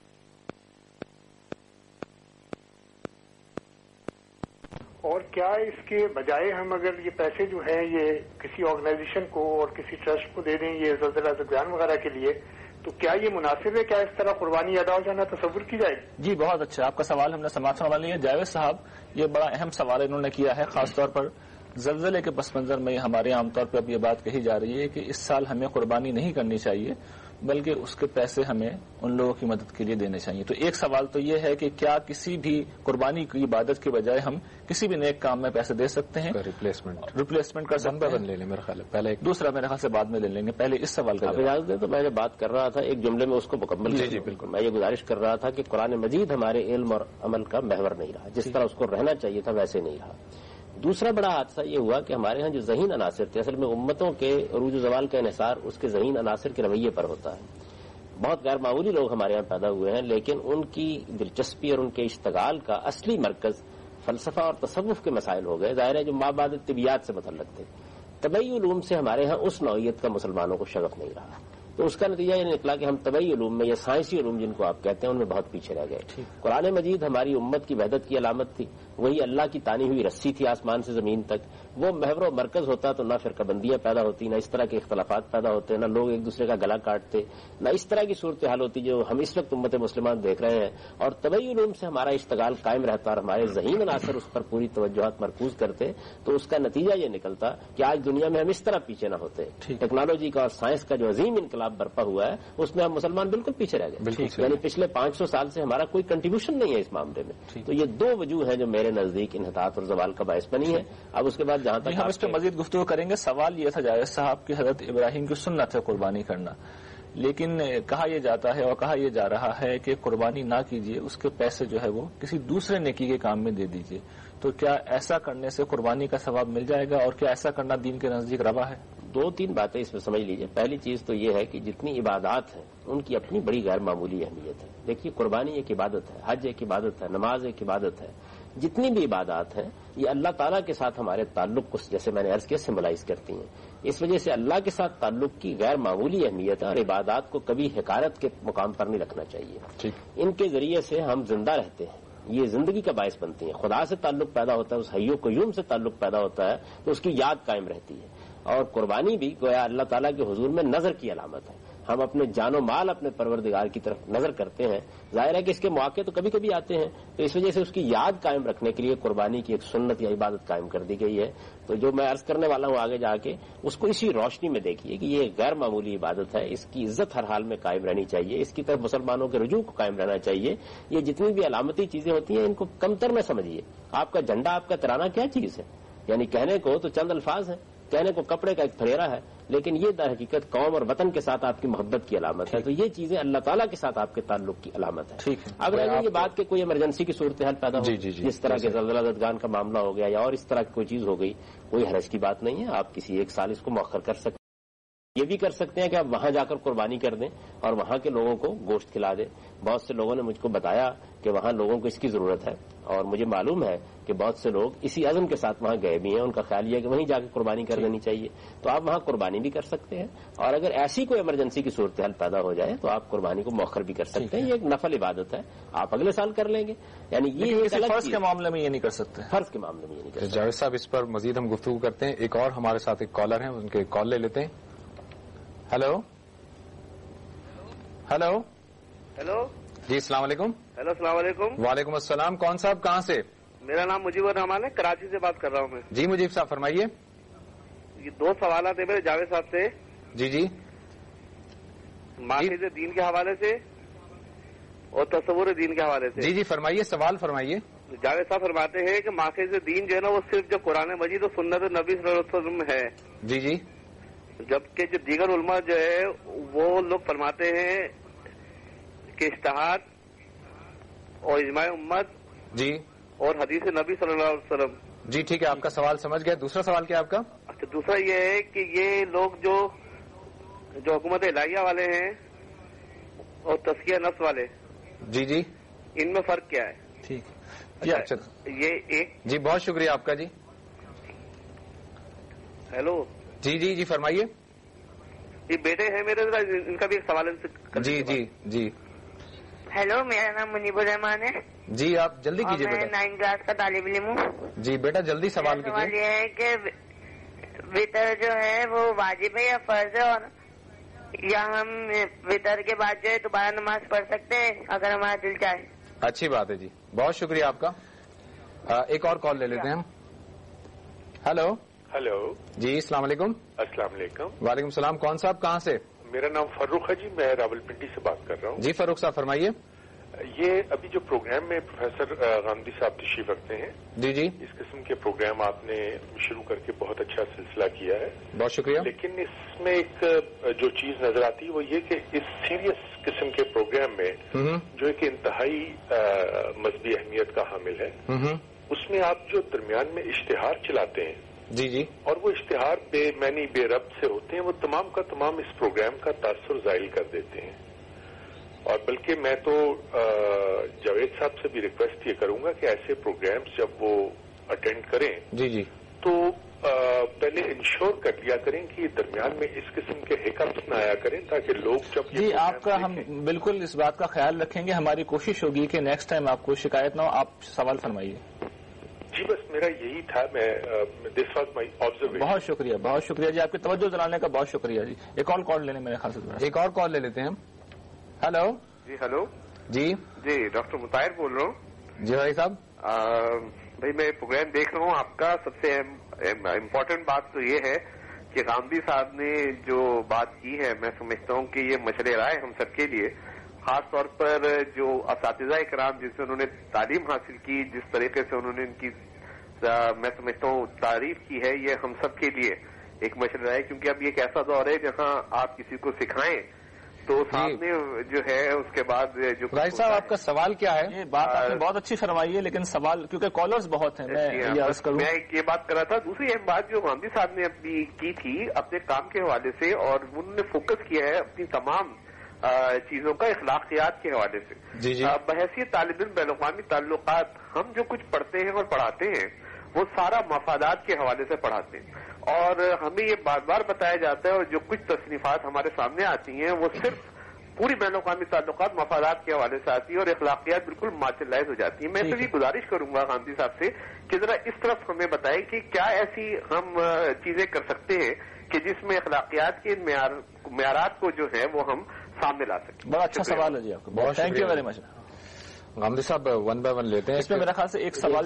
Speaker 4: اور کیا اس کے بجائے ہم اگر یہ پیسے جو ہیں یہ کسی آرگنائزیشن کو اور کسی ٹرسٹ کو دے دیں یہ زلزلہ زلزال وغیرہ کے لیے, تو کیا یہ مناسب ہے؟ کیا اس طرح قربانی ادا ہو جانا تصور کی جائے؟
Speaker 1: جی بہت اچھا, آپ کا سوال ہم نے سماعت فرما لیا. جاوید صاحب یہ بڑا اہم سوال انہوں نے کیا ہے, خاص طور پر زلزلے کے پس منظر میں ہمارے عام طور پر اب یہ بات کہی جا رہی ہے کہ اس سال ہمیں قربانی نہیں کرنی چاہیے بلکہ اس کے پیسے ہمیں ان لوگوں کی مدد کے لیے دینے چاہیے. تو ایک سوال تو یہ ہے کہ کیا کسی بھی قربانی کی عبادت کے بجائے ہم کسی بھی نیک کام میں پیسے دے سکتے ہیں؟ ریپلیسمنٹ کر سکتے ہیں.
Speaker 3: لے لیں میرا خیال ہے پہلے
Speaker 1: دوسرا میرے خیال سے بعد میں لے لیں گے, پہلے اس سوال کا
Speaker 2: اجازت دیں تو میں نے بات کر رہا تھا ایک جملے میں اس کو مکمل.
Speaker 3: جی بالکل.
Speaker 2: میں یہ گزارش کر رہا تھا کہ قرآن مجید ہمارے علم اور عمل کا محور نہیں رہا, جس طرح اس کو رہنا چاہیے تھا ویسے نہیں رہا. دوسرا بڑا حادثہ یہ ہوا کہ ہمارے ہاں جو ذہین عناصر تھے, اصل میں امتوں کے عروج و زوال کا انحصار اس کے ذہین عناصر کے رویے پر ہوتا ہے. بہت غیر معمولی لوگ ہمارے ہاں پیدا ہوئے ہیں لیکن ان کی دلچسپی اور ان کے اشتغال کا اصلی مرکز فلسفہ اور تصوف کے مسائل ہو گئے. ظاہر ہے جو مابعد طبیعیات سے متعلق تھے, طبعی علوم سے ہمارے ہاں اس نوعیت کا مسلمانوں کو شغف نہیں رہا. تو اس کا نتیجہ یہ نکلا کہ ہم طبعی علوم میں یا سائنسی علوم جن کو آپ کہتے ہیں ان میں بہت پیچھے رہ گئے. قرآن مجید ہماری امت کی وحدت کی علامت تھی, وہی اللہ کی تانی ہوئی رسی تھی آسمان سے زمین تک. وہ محور و مرکز ہوتا تو نہ فرقہ بندیاں پیدا ہوتی, نہ اس طرح کے اختلافات پیدا ہوتے, نہ لوگ ایک دوسرے کا گلا کاٹتے, نہ اس طرح کی صورتحال ہوتی جو ہم اس وقت امت مسلمان دیکھ رہے ہیں. اور طبعی علوم سے ہمارا اشتغال قائم رہتا اور ہمارے ذہین عناصر اس پر پوری توجہات مرکوز کرتے تو اس کا نتیجہ یہ نکلتا کہ آج دنیا میں ہم اس طرح پیچھے نہ ہوتے. ٹیکنالوجی کا اور سائنس کا جو عظیم انقلاب برپا ہوا ہے اس میں ہم مسلمان بالکل پیچھے رہ گئے. یعنی پچھلے 500 سال سے ہمارا کوئی کنٹریبیوشن نہیں ہے اس معاملے میں. تو یہ 2 وجوہ ہیں جو میرے نزدیک انحطاط اور زوال کا باعث بنی ہے. اب اس کے بعد جہاں تک
Speaker 1: ہم اس پہ مزید گفتگو کریں گے. سوال یہ تھا جاوید صاحب کی حضرت ابراہیم کی سنت ہے قربانی کرنا, لیکن کہا یہ جاتا ہے اور کہا یہ جا رہا ہے کہ قربانی نہ کیجیے, اس کے پیسے جو ہے وہ کسی دوسرے نیکی کے کام میں دے دیجیے. تو کیا ایسا کرنے سے قربانی کا ثواب مل جائے گا اور کیا ایسا کرنا دین کے نزدیک روا ہے؟
Speaker 2: 2-3 باتیں اس میں سمجھ لیجیے. پہلی چیز تو یہ ہے کہ جتنی عبادات ہیں ان کی اپنی بڑی غیر معمولی اہمیت ہے. دیکھیے قربانی ایک عبادت ہے, حج ایک عبادت ہے, نماز ایک عبادت ہے. جتنی بھی عبادات ہیں یہ اللہ تعالیٰ کے ساتھ ہمارے تعلق کو جیسے میں نے عرض کیا سمبلائز کرتی ہیں. اس وجہ سے اللہ کے ساتھ تعلق کی غیر معمولی اہمیت ہے اور عبادات کو کبھی حقارت کے مقام پر نہیں رکھنا چاہیے. ان کے ذریعے سے ہم زندہ رہتے ہیں, یہ زندگی کا باعث بنتی ہیں. خدا سے تعلق پیدا ہوتا ہے, اس حی و قیوم سے تعلق پیدا ہوتا ہے تو اس کی یاد قائم رہتی ہے. اور قربانی بھی گویا اللہ تعالیٰ کے حضور میں نظر کی علامت ہے. ہم اپنے جان و مال اپنے پروردگار کی طرف نظر کرتے ہیں. ظاہر ہے کہ اس کے مواقع تو کبھی کبھی آتے ہیں, تو اس وجہ سے اس کی یاد قائم رکھنے کے لیے قربانی کی ایک سنت یا عبادت قائم کر دی گئی ہے. تو جو میں عرض کرنے والا ہوں آگے جا کے اس کو اسی روشنی میں دیکھیے کہ یہ غیر معمولی عبادت ہے, اس کی عزت ہر حال میں قائم رہنی چاہیے, اس کی طرف مسلمانوں کے رجوع کو قائم رہنا چاہیے. یہ جتنی بھی علامتی چیزیں ہوتی ہیں ان کو کمتر میں سمجھیے. آپ کا جھنڈا, آپ کا ترانہ کیا چیز ہے؟ یعنی کہنے کو تو چند الفاظ ہیں, کہنے کو کپڑے کا ایک تھریرا ہے, لیکن یہ در حقیقت قوم اور وطن کے ساتھ آپ کی محبت کی علامت ہے. تو یہ چیزیں اللہ تعالیٰ کے ساتھ آپ کے تعلق کی علامت ہے. اب رہ گئی یہ بات کہ کوئی ایمرجنسی کی صورتحال پیدا ہو, جس طرح کے زلزلہ زدگان کا معاملہ ہو گیا یا اور اس طرح کی کوئی چیز ہو گئی, کوئی حرج کی بات نہیں ہے. آپ کسی 1 سال اس کو مؤخر کر سکتے ہیں. یہ بھی کر سکتے ہیں کہ آپ وہاں جا کر قربانی کر دیں اور وہاں کے لوگوں کو گوشت کھلا دیں. بہت سے لوگوں نے مجھ کو بتایا کہ وہاں لوگوں کو اس کی ضرورت ہے اور مجھے معلوم ہے کہ بہت سے لوگ اسی عزم کے ساتھ وہاں گئے بھی ہیں. ان کا خیال یہ ہے کہ وہیں جا کے قربانی کر دینی چاہیے. تو آپ وہاں قربانی بھی کر سکتے ہیں اور اگر ایسی کوئی ایمرجنسی کی صورتحال پیدا ہو جائے تو آپ قربانی کو مؤخر بھی کر سکتے ہیں. یہ ایک نفل عبادت ہے, آپ اگلے سال کر لیں گے. یعنی یہ
Speaker 1: فرض کے معاملے میں یہ نہیں کر سکتے.
Speaker 2: فرض کے معاملے میں یہ نہیں کر سکتے.
Speaker 3: جاوید صاحب اس پر مزید ہم گفتگو کرتے ہیں. ایک اور ہمارے ساتھ ایک کالر ہیں, ان کے کال لے لیتے ہیں. ہیلو ہیلو
Speaker 5: ہیلو
Speaker 3: جی السلام علیکم.
Speaker 5: ہیلو السلام علیکم.
Speaker 3: وعلیکم السلام. کون صاحب کہاں سے؟
Speaker 5: میرا نام مجیب الرحمان ہے, کراچی سے بات کر رہا ہوں میں.
Speaker 3: جی مجیب صاحب فرمائیے.
Speaker 5: یہ 2 سوالات ہیں میرے جاوید صاحب سے.
Speaker 3: جی
Speaker 5: ماخذ دین کے حوالے سے اور تصور دین کے حوالے سے.
Speaker 3: جی فرمائیے, سوال فرمائیے.
Speaker 5: جاوید صاحب فرماتے ہیں کہ ماخذ دین جو ہے نا وہ صرف جو قرآن مجید اور سنت نبی صلی اللہ علیہ وسلم ہے.
Speaker 3: جی
Speaker 5: جبکہ جو دیگر علماء جو ہے وہ لوگ فرماتے ہیں کہ اجتہاد اور اجماع امت
Speaker 3: جی
Speaker 5: اور حدیث نبی صلی اللہ علیہ وسلم.
Speaker 3: جی ٹھیک ہے، آپ کا سوال سمجھ گئے. دوسرا سوال کیا آپ کا؟
Speaker 5: اچھا، دوسرا یہ ہے کہ یہ لوگ جو حکومت الہیہ والے ہیں اور تزکیہ نفس والے،
Speaker 3: جی جی
Speaker 5: ان میں فرق کیا ہے؟
Speaker 1: ٹھیک.
Speaker 3: اچھا
Speaker 5: یہ ایک.
Speaker 3: جی بہت شکریہ آپ کا. جی
Speaker 5: ہیلو.
Speaker 3: جی جی جی فرمائیے.
Speaker 5: یہ بیٹے ہیں میرے، ان کا بھی ایک سوال
Speaker 3: جی جی جی.
Speaker 6: ہیلو، میرا نام منیب الرحمان ہے.
Speaker 3: جی آپ جلدی کیجیے
Speaker 6: میں
Speaker 3: بیٹا.
Speaker 6: 9 کلاس کا طالب علم ہوں.
Speaker 3: جی بیٹا جلدی سوال
Speaker 6: سوال
Speaker 3: کیجیے.
Speaker 6: یہ ہے کہ وطر جو ہے وہ واجب ہے یا فرض ہے، اور یا ہم وطر کے بعد جو ہے دوبارہ نماز پڑھ سکتے ہیں اگر ہمارا دل چاہے؟
Speaker 3: اچھی بات ہے جی، بہت شکریہ آپ کا. ایک اور کال لے لیتے ہیں ہم. ہیلو.
Speaker 7: ہلو
Speaker 3: جی السلام علیکم.
Speaker 7: السلام علیکم.
Speaker 3: وعلیکم السلام. کون صاحب کہاں سے؟
Speaker 7: میرا نام فاروق ہے جی، میں راولپنڈی سے بات کر رہا ہوں.
Speaker 3: جی فاروق صاحب فرمائیے.
Speaker 7: یہ ابھی جو پروگرام میں پروفیسر غامدی صاحب تشریف رکھتے ہیں،
Speaker 3: جی جی
Speaker 7: اس قسم کے پروگرام آپ نے شروع کر کے بہت اچھا سلسلہ کیا ہے،
Speaker 3: بہت شکریہ.
Speaker 7: لیکن اس میں ایک جو چیز نظر آتی ہے وہ یہ کہ اس سیریس قسم کے پروگرام میں جو ایک انتہائی مذہبی اہمیت کا حامل ہے، اس میں آپ جو درمیان میں اشتہار چلاتے ہیں،
Speaker 3: جی جی،
Speaker 7: اور وہ اشتہار بے معنی بے ربط سے ہوتے ہیں، وہ تمام کا تمام اس پروگرام کا تاثر زائل کر دیتے ہیں. اور بلکہ میں تو جاوید صاحب سے بھی ریکویسٹ یہ کروں گا کہ ایسے پروگرامز جب وہ اٹینڈ کریں
Speaker 3: جی جی
Speaker 7: تو پہلے انشور کر لیا کریں کہ درمیان میں اس قسم کے ہیکپس نہ آیا کریں، تاکہ لوگ جب
Speaker 1: جی آپ کا ہم بالکل اس بات کا خیال رکھیں گے. ہماری کوشش ہوگی کہ نیکسٹ ٹائم آپ کو شکایت نہ ہو. آپ سوال فرمائیے.
Speaker 7: جی بس میرا یہی تھا، میں دس واز مائی آبزرویشن.
Speaker 1: بہت شکریہ، بہت شکریہ جی، آپ کی توجہ دلانے کا بہت شکریہ جی. ایک اور کال لینے میرے خیال سے.
Speaker 3: ایک اور کال لے لیتے ہیں ہم. ہیلو.
Speaker 8: جی ہلو.
Speaker 3: جی
Speaker 8: جی ڈاکٹر مطاہر بول رہا ہوں.
Speaker 3: جی بھائی صاحب.
Speaker 8: بھائی میں پروگرام دیکھ رہا ہوں آپ کا. سب سے امپورٹنٹ بات تو یہ ہے کہ غامدی صاحب نے جو بات کی ہے، میں سمجھتا ہوں کہ یہ مشورہ رائے ہم سب کے لیے، خاص طور پر جو اساتذہ کرام جس سے انہوں نے تعلیم حاصل کی، جس طریقے سے انہوں نے ان کی میں سمجھتا ہوں تعریف کی ہے، یہ ہم سب کے لیے ایک مشورہ ہے. کیونکہ اب یہ ایک ایسا دور ہے جہاں آپ کسی کو سکھائیں تو سامنے جو ہے اس کے بعد جو
Speaker 3: بھائی صاحب آپ کا سوال کیا ہے؟
Speaker 1: یہ بات آپ نے بہت اچھی فرمائی ہے، لیکن سوال کیونکہ کالرز بہت ہیں، میں یہ عرض کروں.
Speaker 8: میں یہ بات کر رہا تھا. دوسری اہم بات جو غامدی صاحب نے اپنی کی تھی اپنے کام کے حوالے سے، اور انہوں نے فوکس کیا ہے اپنی تمام چیزوں کا اخلاقیات کے حوالے سے.
Speaker 3: جی جی
Speaker 8: بحیثیت طالب علم بین الاقوامی تعلقات، ہم جو کچھ پڑھتے ہیں اور پڑھاتے ہیں وہ سارا مفادات کے حوالے سے پڑھاتے ہیں، اور ہمیں یہ بار بار بتایا جاتا ہے، اور جو کچھ تصنیفات ہمارے سامنے آتی ہیں وہ صرف پوری بین الاقوامی تعلقات مفادات کے حوالے سے آتی ہے، اور اخلاقیات بالکل مارجنلائز ہو جاتی ہیں. میں تو یہ گزارش کروں گا غامدی صاحب سے کہ ذرا اس طرف ہمیں بتائیں کہ کیا ایسی ہم چیزیں کر سکتے ہیں کہ جس میں اخلاقیات کے معیارات کو جو ہے وہ ہم سامنے لا سکیں.
Speaker 1: بڑا اچھا سوال ہے جی آپ کا، بہت thank you very much.
Speaker 3: Ghamidi صاحب ون بائی ون لیتے ہیں.
Speaker 1: اس میں میرا خیال سے ایک سوال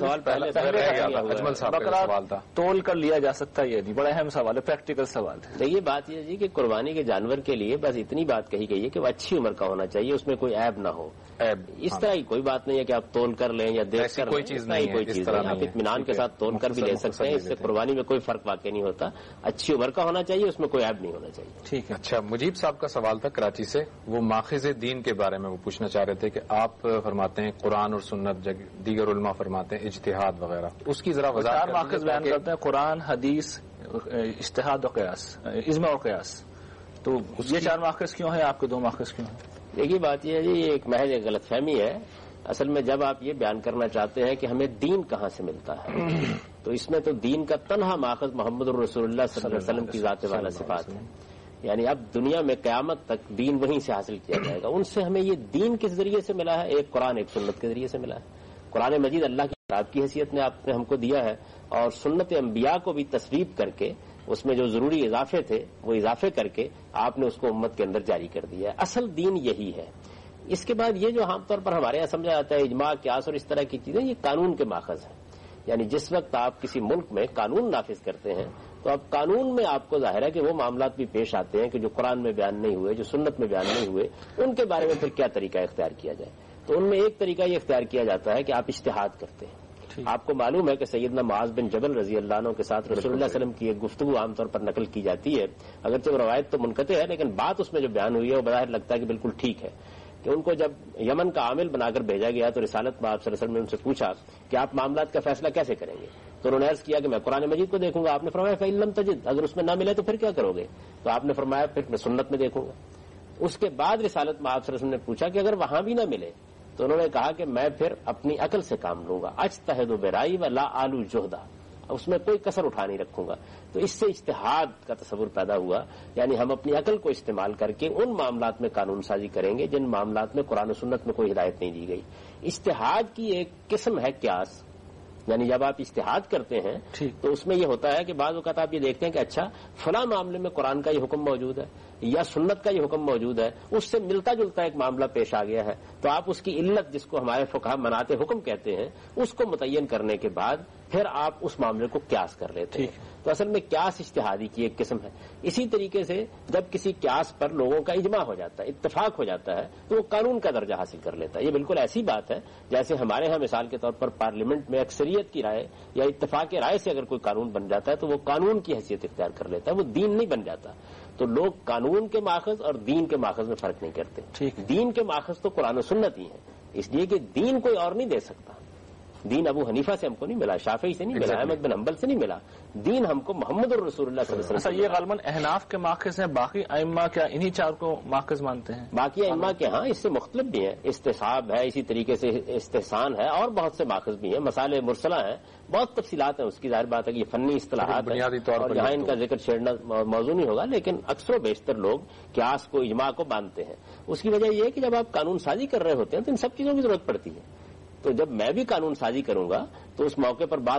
Speaker 3: اجمل صاحب کا سوال تھا،
Speaker 1: تول کر لیا جا سکتا ہے. یہ نہیں بڑا اہم سوال ہے، پریکٹیکل سوال ہے.
Speaker 2: دیکھیے بات یہ جی کہ قربانی کے جانور کے لیے بس اتنی بات کہی گئی ہے کہ وہ اچھی عمر کا ہونا چاہیے، اس میں کوئی عیب نہ ہو. اس طرح کی کوئی بات نہیں ہے کہ آپ تول کر لیں یا دیکھ کر
Speaker 3: کوئی چیز نہیں،
Speaker 2: کوئی چیز نہیں. آپ اطمینان کے ساتھ تول کر بھی لے سکتے ہیں، اس سے قربانی میں کوئی فرق واقع نہیں ہوتا. اچھی عمر کا ہونا چاہیے، اس میں کوئی عیب نہیں ہونا چاہیے.
Speaker 1: ٹھیک ہے.
Speaker 3: اچھا مجیب صاحب کا سوال تھا کراچی سے، وہ ماخذ دین کے بارے میں وہ پوچھنا چاہ رہے تھے کہ آپ فرماتے ہیں قرآن اور سنت، دیگر علماء فرماتے ہیں اجتہاد وغیرہ، اس کی ذرا وضاحت.
Speaker 1: 4 ماخذ بیان کرتے ہیں: قرآن، حدیث، اجتہاد و قیاس، اجماع اور قیاس. تو یہ 4 ماخذ کیوں ہیں، آپ کے 2 ماخذ کیوں ہیں؟
Speaker 2: دیکھیے بات یہ ہے جی، یہ ایک محض غلط فہمی ہے. اصل میں جب آپ یہ بیان کرنا چاہتے ہیں کہ ہمیں دین کہاں سے ملتا ہے، تو اس میں تو دین کا تنہا ماخذ محمد الرسول اللہ صلی اللہ علیہ وسلم کی ذات والا صفات ہے. یعنی اب دنیا میں قیامت تک دین وہیں سے حاصل کیا جائے گا. ان سے ہمیں یہ دین کس ذریعے سے ملا ہے؟ ایک قرآن، ایک سنت کے ذریعے سے ملا ہے. قرآن مجید اللہ کی کتاب کی حیثیت میں آپ نے ہم کو دیا ہے، اور سنت انبیاء کو بھی تصویب کر کے اس میں جو ضروری اضافے تھے وہ اضافے کر کے آپ نے اس کو امت کے اندر جاری کر دیا ہے. اصل دین یہی ہے. اس کے بعد یہ جو عام طور پر ہمارے یہاں سمجھا جاتا ہے اجماع، قیاس اور اس طرح کی چیزیں، یہ قانون کے ماخذ ہیں. یعنی جس وقت آپ کسی ملک میں قانون نافذ کرتے ہیں تو اب قانون میں آپ کو ظاہر ہے کہ وہ معاملات بھی پیش آتے ہیں کہ جو قرآن میں بیان نہیں ہوئے، جو سنت میں بیان نہیں ہوئے، ان کے بارے میں پھر کیا طریقہ اختیار کیا جائے. تو ان میں ایک طریقہ یہ اختیار کیا جاتا ہے کہ آپ اجتہاد کرتے ہیں. آپ کو معلوم ہے کہ سیدنا معاذ بن جبل رضی اللہ عنہ کے ساتھ رسول اللہ علیہ وسلم کی ایک گفتگو عام طور پر نقل کی جاتی ہے، اگرچہ وہ روایت تو منقطع ہے لیکن بات اس میں جو بیان ہوئی ہے وہ بظاہر لگتا ہے کہ بالکل ٹھیک ہے، کہ ان کو جب یمن کا عامل بنا کر بھیجا گیا تو رسالت میں آپ صلی اللہ علیہ وسلم نے ان سے پوچھا کہ آپ معاملات کا فیصلہ کیسے کریں گے؟ تو انہوں نے عرض کیا کہ میں قرآن مجید کو دیکھوں گا. آپ نے فرمایا فَإِن لَمْ تَجِدْ، اگر اس میں نہ ملے تو پھر کیا کرو گے؟ تو آپ نے فرمایا پھر میں سنت میں دیکھوں گا. اس کے بعد رسالت میں آپ صلی اللہ علیہ وسلم نے پوچھا کہ اگر وہاں بھی نہ ملے تو انہوں نے کہا کہ میں پھر اپنی عقل سے کام لوں گا. اجتہد برائی و لا آلو جہدا، اس میں کوئی کسر اٹھا نہیں رکھوں گا. تو اس سے اجتہاد کا تصور پیدا ہوا، یعنی ہم اپنی عقل کو استعمال کر کے ان معاملات میں قانون سازی کریں گے جن معاملات میں قرآن و سنت میں کوئی ہدایت نہیں دی گئی. اجتہاد کی ایک قسم ہے قیاس، یعنی جب آپ اجتہاد کرتے ہیں تو اس میں یہ ہوتا ہے کہ بعض اوقات آپ یہ دیکھتے ہیں کہ اچھا فلاں معاملے میں قرآن کا یہ حکم موجود ہے یا سنت کا یہ حکم موجود ہے، اس سے ملتا جلتا ایک معاملہ پیش آ گیا ہے، تو آپ اس کی علت جس کو ہمارے فقہا مناتے حکم کہتے ہیں اس کو متعین کرنے کے بعد پھر آپ اس معاملے کو قیاس کر لیتے ہیں. تو اصل میں قیاس اجتہادی کی ایک قسم ہے. اسی طریقے سے جب کسی قیاس پر لوگوں کا اجماع ہو جاتا ہے، اتفاق ہو جاتا ہے، تو وہ قانون کا درجہ حاصل کر لیتا ہے. یہ بالکل ایسی بات ہے جیسے ہمارے ہاں مثال کے طور پر پارلیمنٹ میں اکثریت کی رائے یا اتفاق کی رائے سے اگر کوئی قانون بن جاتا ہے تو وہ قانون کی حیثیت اختیار کر لیتا ہے، وہ دین نہیں بن جاتا. تو لوگ قانون کے ماخذ اور دین کے ماخذ میں فرق نہیں کرتے. دین کے ماخذ تو قرآن و سنت ہی ہے، اس لیے کہ دین کوئی اور نہیں دے سکتا. دین ابو حنیفہ سے ہم کو نہیں ملا، شافعی سے نہیں ملا، احمد بن حنبل سے نہیں ملا. دین ہم کو محمد الرسول اللہ صلی اللہ علیہ وسلم.
Speaker 1: یہ غالباً احناف کے ماخذ ہیں، باقی ائمہ کیا انہی چار کو ماخذ مانتے ہیں؟
Speaker 2: باقی ائمہ کے ہاں اس سے مختلف بھی ہیں، استصحاب ہے، اسی طریقے سے استحسان ہے، اور بہت سے ماخذ بھی ہیں. مسائل مرسلہ ہیں، بہت تفصیلات ہیں اس کی. ظاہر بات ہے کہ یہ فنی اصطلاحات
Speaker 3: بنیادی طور پر
Speaker 2: یہاں ان کا ذکر چھیڑنا موضوع نہیں ہوگا، لیکن اکثر و بیشتر لوگ قیاس کو اجماع کو باندھتے ہیں. اس کی وجہ یہ ہے کہ جب آپ قانون سازی کر رہے ہوتے ہیں تو ان سب چیزوں کی ضرورت پڑتی ہے. تو جب میں بھی قانون سازی کروں گا تو اس موقع پر بعض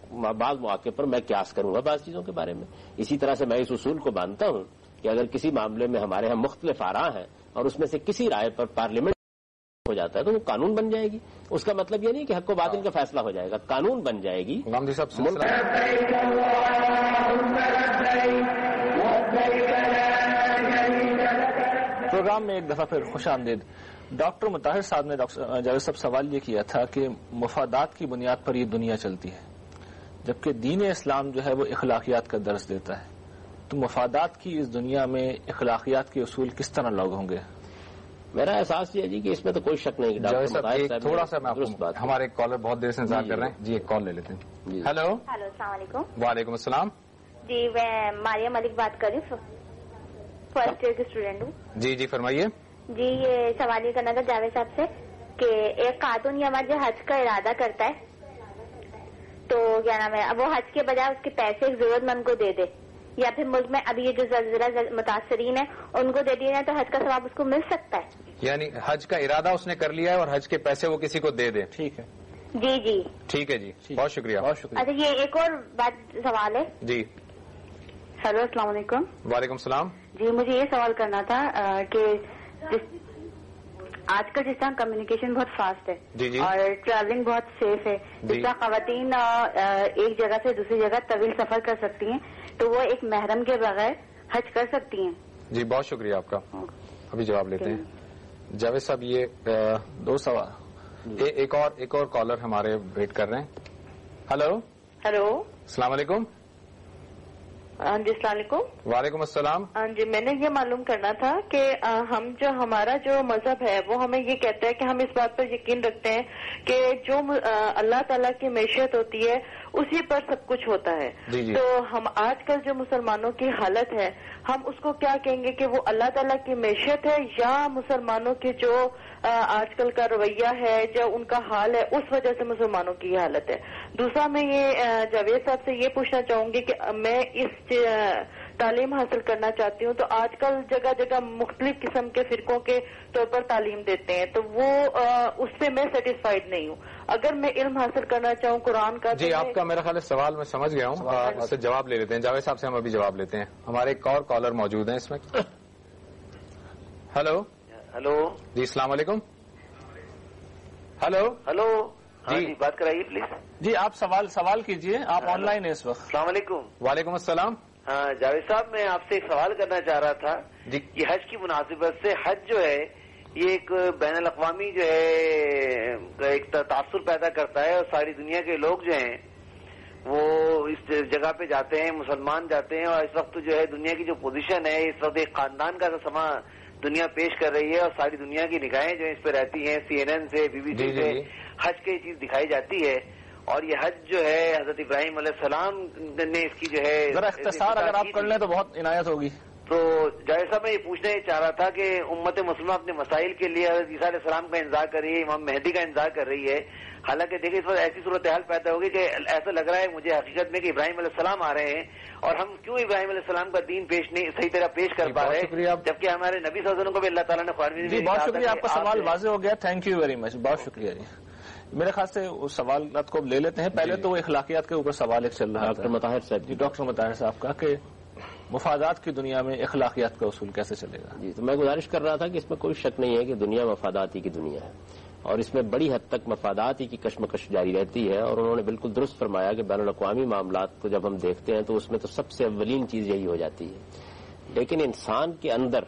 Speaker 2: مواقع پر میں قیاس کروں گا بعض چیزوں کے بارے میں. اسی طرح سے میں اس اصول کو مانتا ہوں کہ اگر کسی معاملے میں ہمارے ہاں مختلف آراء ہیں اور اس میں سے کسی رائے پر پارلیمنٹ ہو جاتا ہے تو وہ قانون بن جائے گی. اس کا مطلب یہ نہیں کہ حق و باطل کا فیصلہ ہو جائے گا، قانون بن جائے گی.
Speaker 1: پروگرام میں ایک دفعہ پھر خوش آمدید. ڈاکٹر مطہر صاحب نے جاوید صاحب سوال یہ کیا تھا کہ مفادات کی بنیاد پر یہ دنیا چلتی ہے، جبکہ دین اسلام جو ہے وہ اخلاقیات کا درس دیتا ہے. تو مفادات کی اس دنیا میں اخلاقیات کے اصول کس طرح لاگو ہوں گے؟
Speaker 2: میرا احساس یہ ہے جی کہ اس میں تو کوئی شک نہیں.
Speaker 3: تھوڑا سا ہمارے ایک کالر بہت دیر سے انتظار کر رہے ہیں جی، ایک کال لے لیتے ہیں. ہیلو
Speaker 9: السلام علیکم.
Speaker 3: وعلیکم السلام.
Speaker 9: جی میں ماریہ ملک بات کر رہی ہوں، فرسٹ ایئر کی اسٹوڈنٹ ہوں.
Speaker 3: جی فرمائیے.
Speaker 9: جی یہ سوال یہ کرنا تھا جاوید صاحب سے کہ ایک خاتون یا مرد جو حج کا ارادہ کرتا ہے تو کیا نام ہے وہ حج کے بجائے اس کے پیسے ایک ضرورت مند کو دے دے، یا پھر ملک میں ابھی یہ جو زلزلہ متاثرین ہیں ان کو دے دیا جائے تو حج کا ثواب اس کو مل سکتا ہے؟
Speaker 3: یعنی حج کا ارادہ اس نے کر لیا ہے اور حج کے پیسے وہ کسی کو دے دے. ٹھیک ہے
Speaker 9: جی
Speaker 3: ٹھیک ہے جی، بہت شکریہ.
Speaker 9: اچھا یہ ایک اور بات سوال ہے.
Speaker 3: جی
Speaker 10: ہیلو السلام علیکم.
Speaker 3: وعلیکم السلام.
Speaker 10: جی مجھے یہ سوال کرنا تھا کہ آج کل جس طرح کمیونیکیشن بہت فاسٹ ہے اور ٹریولنگ بہت سیف ہے، جس طرح خواتین ایک جگہ سے دوسری جگہ طویل سفر کر سکتی ہیں تو وہ ایک محرم کے بغیر حج کر سکتی ہیں؟
Speaker 3: جی بہت شکریہ آپ کا. ابھی جواب لیتے ہیں. جاوید صاحب یہ دو سوال، ایک اور کالر ہمارے ویٹ کر رہے ہیں. ہلو السلام علیکم.
Speaker 10: ہاں جی السلام علیکم.
Speaker 3: وعلیکم السلام.
Speaker 10: ہاں جی میں نے یہ معلوم کرنا تھا کہ ہمارا جو مذہب ہے وہ ہمیں یہ کہتا ہے کہ ہم اس بات پر یقین رکھتے ہیں کہ جو اللہ تعالیٰ کی معیشت ہوتی ہے اسی پر سب کچھ ہوتا ہے. تو ہم آج کل جو مسلمانوں کی حالت ہے ہم اس کو کیا کہیں گے کہ وہ اللہ تعالیٰ کی معیشت ہے یا مسلمانوں کی جو آج کل کا رویہ ہے جو ان کا حال ہے اس وجہ سے مسلمانوں کی حالت ہے. دوسرا میں یہ جاوید صاحب سے یہ پوچھنا چاہوں گی کہ میں اس تعلیم حاصل کرنا چاہتی ہوں تو آج کل جگہ جگہ مختلف قسم کے فرقوں کے طور پر تعلیم دیتے ہیں تو وہ اس سے میں سیٹسفائیڈ نہیں ہوں. اگر میں علم حاصل کرنا چاہوں قرآن کا.
Speaker 3: جی آپ کا میرا خیال ہے سوال میں سمجھ گیا ہوں، اس سے جواب لے لیتے ہیں. جاوید صاحب سے ہم ابھی جواب لیتے ہیں. ہمارے ایک اور کالر موجود ہیں اس میں. ہلو جی السلام علیکم.
Speaker 5: ہلو جی بات کرائیے پلیز.
Speaker 1: جی آپ سوال کیجئے، آپ آن لائن ہیں اس وقت.
Speaker 5: السلام علیکم.
Speaker 3: وعلیکم السلام.
Speaker 5: ہاں جاوید صاحب میں آپ سے ایک سوال کرنا چاہ رہا تھا کہ حج کی مناسبت سے حج جو ہے یہ ایک بین الاقوامی جو ہے ایک تاثر پیدا کرتا ہے اور ساری دنیا کے لوگ جو ہیں وہ اس جگہ پہ جاتے ہیں، مسلمان جاتے ہیں اور اس وقت جو ہے دنیا کی جو پوزیشن ہے اس وقت ایک خاندان کا سما دنیا پیش کر رہی ہے اور ساری دنیا کی نگاہیں جو اس پہ رہتی ہیں CNN سے BBC سے حج کی چیز دکھائی جاتی ہے. اور یہ حج جو ہے حضرت ابراہیم علیہ السلام نے اس کی جو ہے
Speaker 1: ذرا اختصار اگر آپ کر لیں تو بہت عنایت ہوگی.
Speaker 5: تو جاوید صاحب میں یہ پوچھنا ہی چاہ رہا تھا کہ امت مسلمہ اپنے مسائل کے لیے حضرت عیسیٰ علیہ السلام کا انتظار کر رہی ہے, امام مہدی کا انتظار کر رہی ہے. حالانکہ دیکھیں اس وقت ایسی صورتحال پیدا ہوگی کہ ایسا لگ رہا ہے مجھے حقیقت میں کہ ابراہیم علیہ السلام آ رہے ہیں اور ہم کیوں ابراہیم علیہ السلام کا دین پیش نہیں صحیح طرح پیش کر پا رہے, جبکہ ہمارے نبی صلی اللہ علیہ وسلم کو بھی اللہ تعالیٰ نے قرآن میں.
Speaker 1: بہت شکریہ, آپ کا سوال واضح ہو گیا, تھینک یو ویری مچ, بہت شکریہ جی. میرے خیال سے اس سوالات کو لے لیتے ہیں. پہلے تو وہ اخلاقیات کے اوپر سوال ایک چل رہا ہے ڈاکٹر مطاہر صاحب. جی ڈاکٹر مطاہر صاحب کا کہ مفادات کی دنیا میں اخلاقیات کا اصول کیسے چلے گا؟
Speaker 2: جی تو میں گزارش کر رہا تھا کہ اس میں کوئی شک نہیں ہے کہ دنیا مفاداتی کی دنیا ہے اور اس میں بڑی حد تک مفادات ہی کی کشمکش جاری رہتی ہے. اور انہوں نے بالکل درست فرمایا کہ بین الاقوامی معاملات کو جب ہم دیکھتے ہیں تو اس میں تو سب سے اولین چیز یہی ہو جاتی ہے. لیکن انسان کے اندر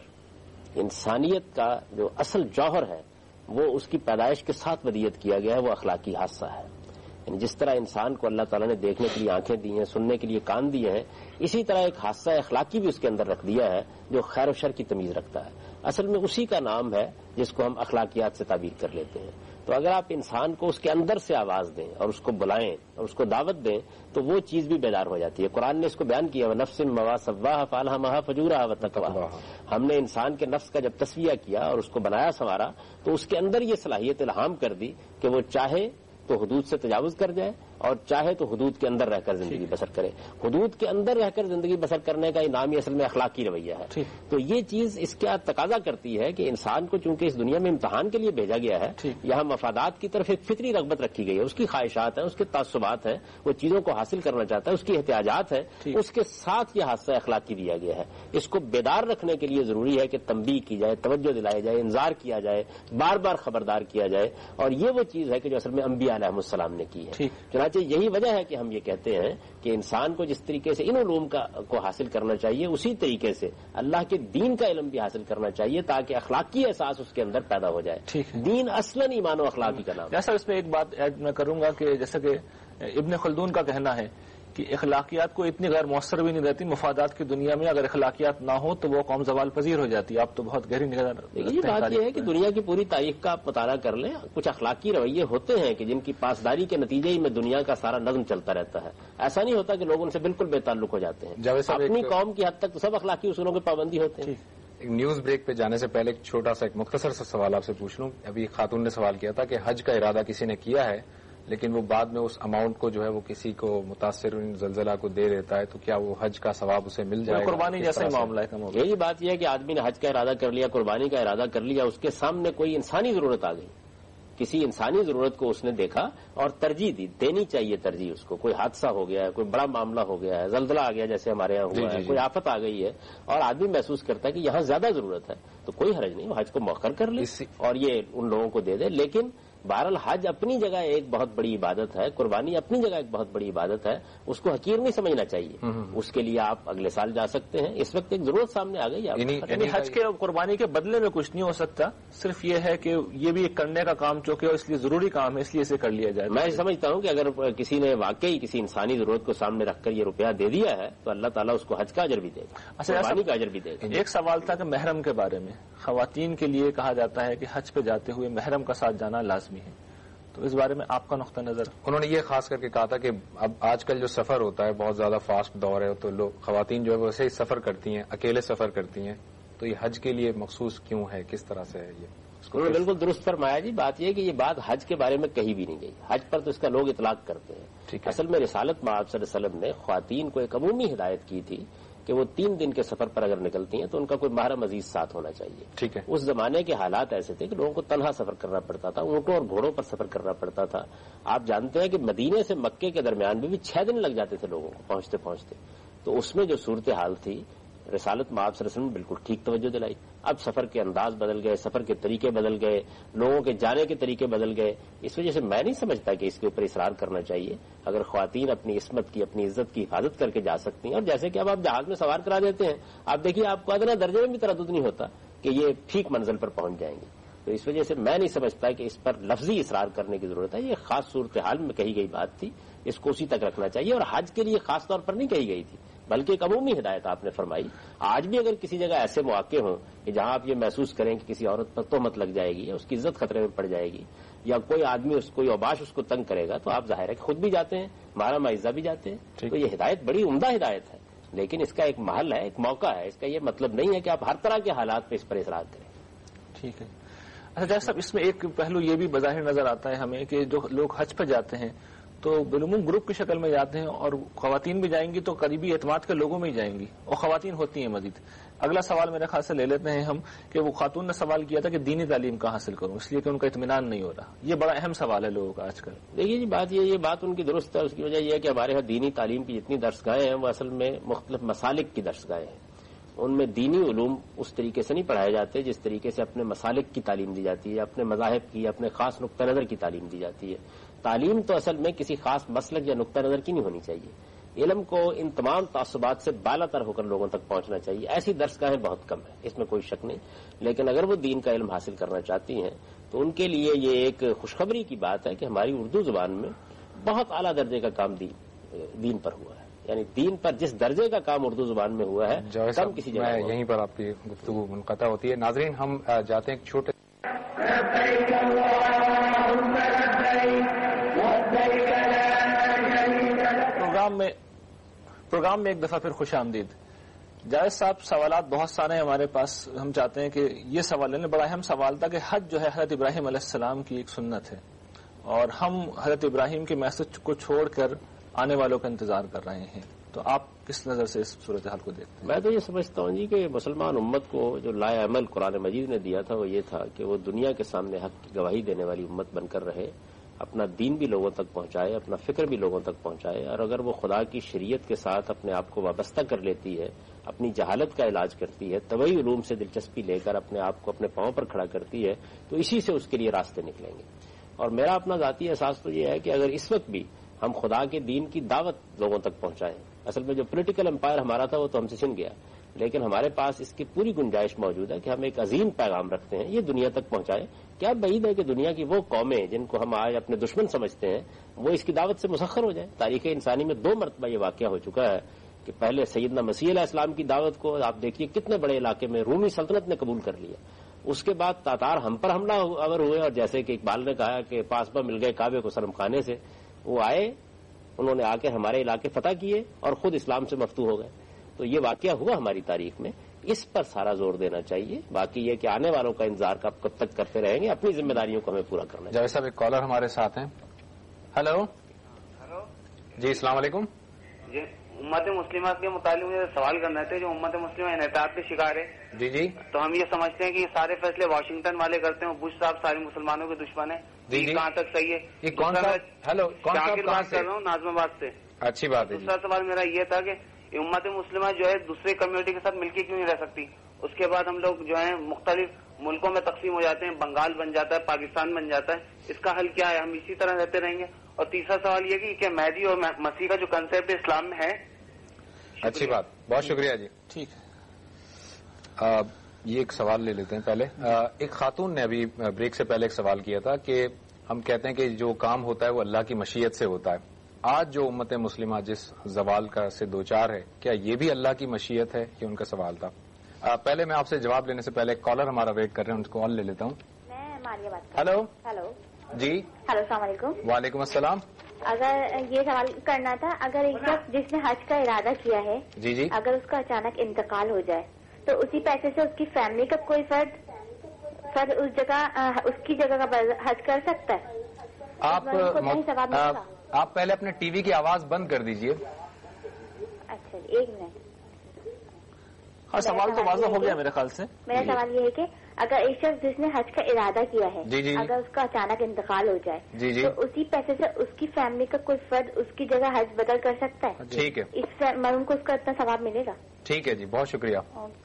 Speaker 2: انسانیت کا جو اصل جوہر ہے وہ اس کی پیدائش کے ساتھ ودیت کیا گیا ہے, وہ اخلاقی حادثہ ہے. یعنی جس طرح انسان کو اللہ تعالیٰ نے دیکھنے کے لیے آنکھیں دی ہیں, سننے کے لیے کان دیے ہیں, اسی طرح ایک حادثہ اخلاقی بھی اس کے اندر رکھ دیا ہے جو خیر و شر کی تمیز رکھتا ہے. اصل میں اسی کا نام ہے جس کو ہم اخلاقیات سے تعبیر کر لیتے ہیں. تو اگر آپ انسان کو اس کے اندر سے آواز دیں اور اس کو بلائیں اور اس کو دعوت دیں تو وہ چیز بھی بیدار ہو جاتی ہے. قرآن نے اس کو بیان کیا, نفس مما سواہا فالہمہا فجورہا وتقواہا. ہم نے انسان کے نفس کا جب تسویہ کیا اور اس کو بنایا سنوارا تو اس کے اندر یہ صلاحیت الہام کر دی کہ وہ چاہے تو حدود سے تجاوز کر جائے اور چاہے تو حدود کے اندر رہ کر زندگی بسر کرے. حدود کے اندر رہ کر زندگی بسر کرنے کا انعام ہی اصل میں اخلاقی رویہ ہے. تو یہ چیز اس کا تقاضا کرتی ہے کہ انسان کو چونکہ اس دنیا میں امتحان کے لیے بھیجا گیا ہے, یہاں مفادات کی طرف ایک فطری رغبت رکھی گئی ہے, اس کی خواہشات ہیں, اس کے تعصبات ہیں, وہ چیزوں کو حاصل کرنا چاہتا ہے, اس کی احتیاجات ہیں, اس کے ساتھ یہ حادثہ اخلاقی دیا گیا ہے. اس کو بیدار رکھنے کے لیے ضروری ہے کہ تنبیہ کی جائے, توجہ دلائی جائے, انذار کیا جائے, بار بار خبردار کیا جائے. اور یہ وہ چیز ہے کہ جو اصل میں انبیاء علیہ السلام نے کی ہے. چنانچہ یہی وجہ ہے کہ ہم یہ کہتے ہیں کہ انسان کو جس طریقے سے ان علوم کو حاصل کرنا چاہیے اسی طریقے سے اللہ کے دین کا علم بھی حاصل کرنا چاہیے تاکہ اخلاقی احساس اس کے اندر پیدا ہو جائے. دین اصلاً ایمان و اخلاقی کا نام.
Speaker 1: جیسا اس میں ایک بات ایڈ میں کروں گا کہ جیسا کہ ابن خلدون کا کہنا ہے کہ اخلاقیات کو اتنی غیر مؤثر بھی نہیں رہتی مفادات کی دنیا میں. اگر اخلاقیات نہ ہو تو وہ قوم زوال پذیر ہو جاتی ہے. آپ تو بہت گہری نگاہ
Speaker 2: یہ بات یہ ہے کہ دنیا کی پوری تاریخ کا آپ مطالعہ کر لیں, کچھ اخلاقی رویے ہوتے ہیں کہ جن کی پاسداری کے نتیجے ہی میں دنیا کا سارا نظم چلتا رہتا ہے. ایسا نہیں ہوتا کہ لوگ ان سے بالکل بے تعلق ہو جاتے ہیں. اپنی قوم کی حد تک تو سب اخلاقی اصولوں کی پابندی ہوتے ہیں.
Speaker 3: ایک نیوز بریک پہ جانے سے پہلے ایک چھوٹا سا ایک مختصر سا سوال آپ سے پوچھ لوں. ابھی خاتون نے سوال کیا تھا کہ حج کا ارادہ کسی نے کیا ہے لیکن وہ بعد میں اس اماؤنٹ کو جو ہے وہ کسی کو متاثر زلزلہ کو دے دیتا ہے, تو کیا وہ حج کا ثواب اسے مل جائے گا؟
Speaker 1: قربانی جیسا معاملہ ہے.
Speaker 2: یہی بات یہ ہے کہ آدمی نے حج کا ارادہ کر لیا, قربانی کا ارادہ کر لیا, اس کے سامنے کوئی انسانی ضرورت آ گئی, کسی انسانی ضرورت کو اس نے دیکھا اور ترجیح دی. دینی چاہیے ترجیح اس کو. کوئی حادثہ ہو گیا ہے, کوئی بڑا معاملہ ہو گیا ہے, زلزلہ آ گیا جیسے ہمارے یہاں ہوا ہے, کوئی آفت آ گئی ہے اور آدمی محسوس کرتا ہے کہ یہاں زیادہ ضرورت ہے, تو کوئی حرج نہیں, وہ حج کو مؤخر کر لے اور یہ ان لوگوں کو دے دے. لیکن بہرحال حج اپنی جگہ ایک بہت بڑی عبادت ہے, قربانی اپنی جگہ ایک بہت بڑی عبادت ہے, اس کو حقیر نہیں سمجھنا چاہیے. اس کے لیے آپ اگلے سال جا سکتے ہیں. اس وقت ایک ضرورت سامنے آ گئی.
Speaker 1: یعنی حج کے قربانی کے بدلے میں کچھ نہیں ہو سکتا, صرف یہ ہے کہ یہ بھی ایک کرنے کا کام چونکہ اس لیے ضروری کام ہے اس لیے اسے کر لیا جائے.
Speaker 2: میں سمجھتا ہوں کہ اگر کسی نے واقعی کسی انسانی ضرورت کو سامنے رکھ کر یہ روپیہ دے دیا ہے تو اللہ تعالیٰ اس کو حج کا اجر بھی دے گا, قربانی کا اجر بھی دے گا.
Speaker 1: ایک سوال تھا کہ محرم کے بارے میں. خواتین کے لیے کہا جاتا ہے کہ حج پہ جاتے ہوئے محرم کا ساتھ جانا لازمی ہے, تو اس بارے میں آپ کا نقطہ نظر؟
Speaker 3: انہوں نے یہ خاص کر کے کہا تھا کہ اب آج کل جو سفر ہوتا ہے بہت زیادہ فاسٹ دور ہے, تو لوگ خواتین جو ہے ویسے ہی سفر کرتی ہیں, اکیلے سفر کرتی ہیں, تو یہ حج کے لیے مخصوص کیوں ہے, کس طرح سے ہے یہ؟
Speaker 2: انہوں نے بالکل درست فرمایا جی. بات یہ ہے کہ یہ بات حج کے بارے میں کہیں بھی نہیں گئی. حج پر تو اس کا لوگ اطلاق کرتے ہیں. اصل میں رسالت مآب صلی اللہ علیہ وسلم نے خواتین کو ایک عمومی ہدایت کی تھی کہ وہ 3 دن کے سفر پر اگر نکلتی ہیں تو ان کا کوئی محرم عزیز ساتھ ہونا چاہیے.
Speaker 3: ٹھیک ہے.
Speaker 2: اس زمانے کے حالات ایسے تھے کہ لوگوں کو تنہا سفر کرنا پڑتا تھا, اونٹوں اور گھوڑوں پر سفر کرنا پڑتا تھا. آپ جانتے ہیں کہ مدینے سے مکے کے درمیان بھی 6 دن لگ جاتے تھے لوگوں کو پہنچتے پہنچتے. تو اس میں جو صورتحال تھی رسالت مآب صلی اللہ علیہ وسلم نے بالکل ٹھیک توجہ دلائی. اب سفر کے انداز بدل گئے, سفر کے طریقے بدل گئے, لوگوں کے جانے کے طریقے بدل گئے. اس وجہ سے میں نہیں سمجھتا کہ اس کے اوپر اصرار کرنا چاہیے. اگر خواتین اپنی عصمت کی, اپنی عزت کی حفاظت کر کے جا سکتی ہیں, اور جیسے کہ اب آپ جہاز میں سوار کرا دیتے ہیں, آپ دیکھیے آپ کو ادنا درجے میں بھی تردد نہیں ہوتا کہ یہ ٹھیک منزل پر پہنچ جائیں گے. تو اس وجہ سے میں نہیں سمجھتا کہ اس پر لفظی اصرار کرنے کی ضرورت ہے. یہ خاص صورتحال میں کہی گئی بات تھی, اس کو اسی تک رکھنا چاہیے. اور حج کے لیے خاص طور پر نہیں کہی گئی تھی, بلکہ ایک عمومی ہدایت آپ نے فرمائی. آج بھی اگر کسی جگہ ایسے مواقع ہوں کہ جہاں آپ یہ محسوس کریں کہ کسی عورت پر تہمت لگ جائے گی یا اس کی عزت خطرے میں پڑ جائے گی یا کوئی آدمی کوئی اوباش اس کو تنگ کرے گا، تو آپ ظاہر ہے کہ خود بھی جاتے ہیں، ہمارا معزہ بھی جاتے ہیں. تو یہ ہدایت بڑی عمدہ ہدایت ہے، لیکن اس کا ایک محل ہے، ایک موقع ہے. اس کا یہ مطلب نہیں ہے کہ آپ ہر طرح کے حالات پہ اس پر اصرار کریں.
Speaker 1: ٹھیک ہے. اچھا جیسا صاحب، اس میں ایک پہلو یہ بھی بظاہر نظر آتا ہے ہمیں کہ جو لوگ حج پہ جاتے ہیں تو بالعموم گروپ کی شکل میں جاتے ہیں، اور خواتین بھی جائیں گی تو قریبی اعتماد کے لوگوں میں ہی جائیں گی، اور خواتین ہوتی ہیں مزید. اگلا سوال میرے خیال سے لے لیتے ہیں ہم کہ وہ خاتون نے سوال کیا تھا کہ دینی تعلیم کہاں حاصل کروں، اس لیے کہ ان کا اطمینان نہیں ہو رہا. یہ بڑا اہم سوال ہے لوگوں کا آج کل.
Speaker 2: دیکھیے جی، یہ بات ان کی درست ہے. اس کی وجہ یہ ہے کہ ہمارے یہاں دینی تعلیم کی جتنی درسگاہیں ہیں وہ اصل میں مختلف مسالک کی درسگاہیں ہیں. ان میں دینی علوم اس طریقے سے نہیں پڑھائے جاتے جس طریقے سے اپنے مسالک کی تعلیم دی جاتی ہے، اپنے مذاہب کی، اپنے خاص نقطہ نظر کی تعلیم دی جاتی ہے. تعلیم تو اصل میں کسی خاص مسلک یا نقطہ نظر کی نہیں ہونی چاہیے. علم کو ان تمام تعصبات سے بالا تر ہو کر لوگوں تک پہنچنا چاہیے. ایسی درسگاہیں بہت کم ہیں، اس میں کوئی شک نہیں. لیکن اگر وہ دین کا علم حاصل کرنا چاہتی ہیں تو ان کے لیے یہ ایک خوشخبری کی بات ہے کہ ہماری اردو زبان میں بہت اعلیٰ درجے کا کام دین پر ہوا ہے. یعنی دین پر جس درجے کا کام اردو زبان میں ہوا ہے کم کسی جگہ.
Speaker 3: یہیں پر آپ کی گفتگو منقطع ہوتی ہے. ناظرین، ہم جاتے ہیں ایک چھوٹے
Speaker 1: پروگرام میں ایک دفعہ پھر خوش آمدید. جاوید صاحب، سوالات بہت سارے ہیں ہمارے پاس. ہم چاہتے ہیں کہ یہ سوال لینے، بڑا اہم سوال تھا کہ حج جو ہے حضرت ابراہیم علیہ السلام کی ایک سنت ہے، اور ہم حضرت ابراہیم کے میسج کو چھوڑ کر آنے والوں کا انتظار کر رہے ہیں. تو آپ کس نظر سے اس صورتحال کو دیکھتے ہیں؟
Speaker 2: میں تو یہ سمجھتا ہوں جی کہ مسلمان امت کو جو لائے عمل قرآن مجید نے دیا تھا وہ یہ تھا کہ وہ دنیا کے سامنے حق کی گواہی دینے والی امت بن کر رہے، اپنا دین بھی لوگوں تک پہنچائے، اپنا فکر بھی لوگوں تک پہنچائے. اور اگر وہ خدا کی شریعت کے ساتھ اپنے آپ کو وابستہ کر لیتی ہے، اپنی جہالت کا علاج کرتی ہے، طبعی علوم سے دلچسپی لے کر اپنے آپ کو اپنے پاؤں پر کھڑا کرتی ہے، تو اسی سے اس کے لیے راستے نکلیں گے. اور میرا اپنا ذاتی احساس تو یہ ہے کہ اگر اس وقت بھی ہم خدا کے دین کی دعوت لوگوں تک پہنچائیں، اصل میں جو پولیٹیکل امپائر ہمارا تھا وہ تو ہم سے چھن گیا، لیکن ہمارے پاس اس کی پوری گنجائش موجود ہے کہ ہم ایک عظیم پیغام رکھتے ہیں، یہ دنیا تک پہنچائیں. کیا بعید ہے کہ دنیا کی وہ قومیں جن کو ہم آج اپنے دشمن سمجھتے ہیں وہ اس کی دعوت سے مسخر ہو جائیں. تاریخ انسانی میں 2 مرتبہ یہ واقعہ ہو چکا ہے کہ پہلے سیدنا مسیح علیہ السلام کی دعوت کو آپ دیکھیے کتنے بڑے علاقے میں رومی سلطنت نے قبول کر لیا. اس کے بعد تاتار ہم پر حملہ آور ہوئے، اور جیسے کہ اقبال نے کہا کہ پاسبہ مل گئے کعبے کو سرم خانے سے، وہ آئے، انہوں نے آ کے ہمارے علاقے فتح کیے اور خود اسلام سے مفتوح ہو گئے. تو یہ واقعہ ہوا ہماری تاریخ میں، اس پر سارا زور دینا چاہیے. باقی یہ کہ آنے والوں کا انتظار کب تک کرتے رہیں گے، اپنی ذمہ داریوں کو ہمیں پورا کرنا چاہیے.
Speaker 3: جاوید صاحب، ایک کالر ہمارے ساتھ ہیں. ہلو جی، السلام علیکم.
Speaker 5: جی، امت مسلمہ کے متعلق مجھے سوال کرنا تھا. جو امت مسلمہ انحطاط کے شکار ہے،
Speaker 3: جی،
Speaker 5: تو ہم یہ سمجھتے ہیں کہ سارے فیصلے واشنگٹن والے کرتے ہیں، بش صاحب سارے مسلمانوں کے دشمن ہیں.
Speaker 3: جی،
Speaker 5: کہاں تک صحیح ہے؟
Speaker 3: یہ کون صاحب؟ ہلو، کون صاحب؟
Speaker 5: بات کر رہا ہوں ناظم آباد سے.
Speaker 3: اچھی بات ہے.
Speaker 5: دوسرا سوال میرا یہ تھا کہ امت مسلمہ جو ہے دوسرے کمیونٹی کے ساتھ مل کے کیوں نہیں رہ سکتی؟ اس کے بعد ہم لوگ جو ہیں مختلف ملکوں میں تقسیم ہو جاتے ہیں، بنگال بن جاتا ہے، پاکستان بن جاتا ہے. اس کا حل کیا ہے؟ ہم اسی طرح رہتے رہیں گے؟ اور تیسرا سوال یہ کہ مہدی اور مسیح کا جو کنسیپٹ اسلام میں ہے.
Speaker 3: اچھی بات، بہت شکریہ جی.
Speaker 1: ٹھیک ہے،
Speaker 3: یہ ایک سوال لے لیتے ہیں پہلے. ایک خاتون نے ابھی بریک سے پہلے ایک سوال کیا تھا کہ ہم کہتے ہیں کہ جو کام ہوتا ہے وہ اللہ کی مشیت سے ہوتا ہے. آج جو امت مسلمہ جس زوال کا سے دوچار ہے، کیا یہ بھی اللہ کی مشیت ہے؟ یہ ان کا سوال تھا. پہلے میں آپ سے جواب لینے سے پہلے ایک کالر ہمارا ویٹ کر رہے ہیں، ان کو کال لے لیتا ہوں.
Speaker 9: میں ماریہ بات.
Speaker 3: ہلو جی.
Speaker 9: ہلو، السلام علیکم.
Speaker 3: وعلیکم السلام.
Speaker 9: اگر یہ سوال کرنا تھا، اگر ایک شخص جس نے حج کا ارادہ کیا ہے،
Speaker 3: جی،
Speaker 9: اگر اس کا اچانک انتقال ہو جائے تو اسی پیسے سے اس کی فیملی کا کوئی فرد اس جگہ اس کی جگہ کا حج کر سکتا ہے؟
Speaker 3: آپ پہلے اپنے ٹی وی کی آواز بند کر دیجئے.
Speaker 9: اچھا، ایک منٹ.
Speaker 1: ہاں، سوال تو واضح ہو گیا میرے خیال سے.
Speaker 9: میرا سوال یہ ہے کہ اگر ایک شخص جس نے حج کا ارادہ کیا ہے، اگر اس کا اچانک انتقال ہو جائے تو اسی پیسے سے اس کی فیملی کا کوئی فرد اس کی جگہ حج بدل کر سکتا ہے؟
Speaker 3: ٹھیک ہے،
Speaker 9: اس مرحوم کو اس کا اتنا ثواب ملے گا.
Speaker 3: ٹھیک ہے جی، بہت شکریہ.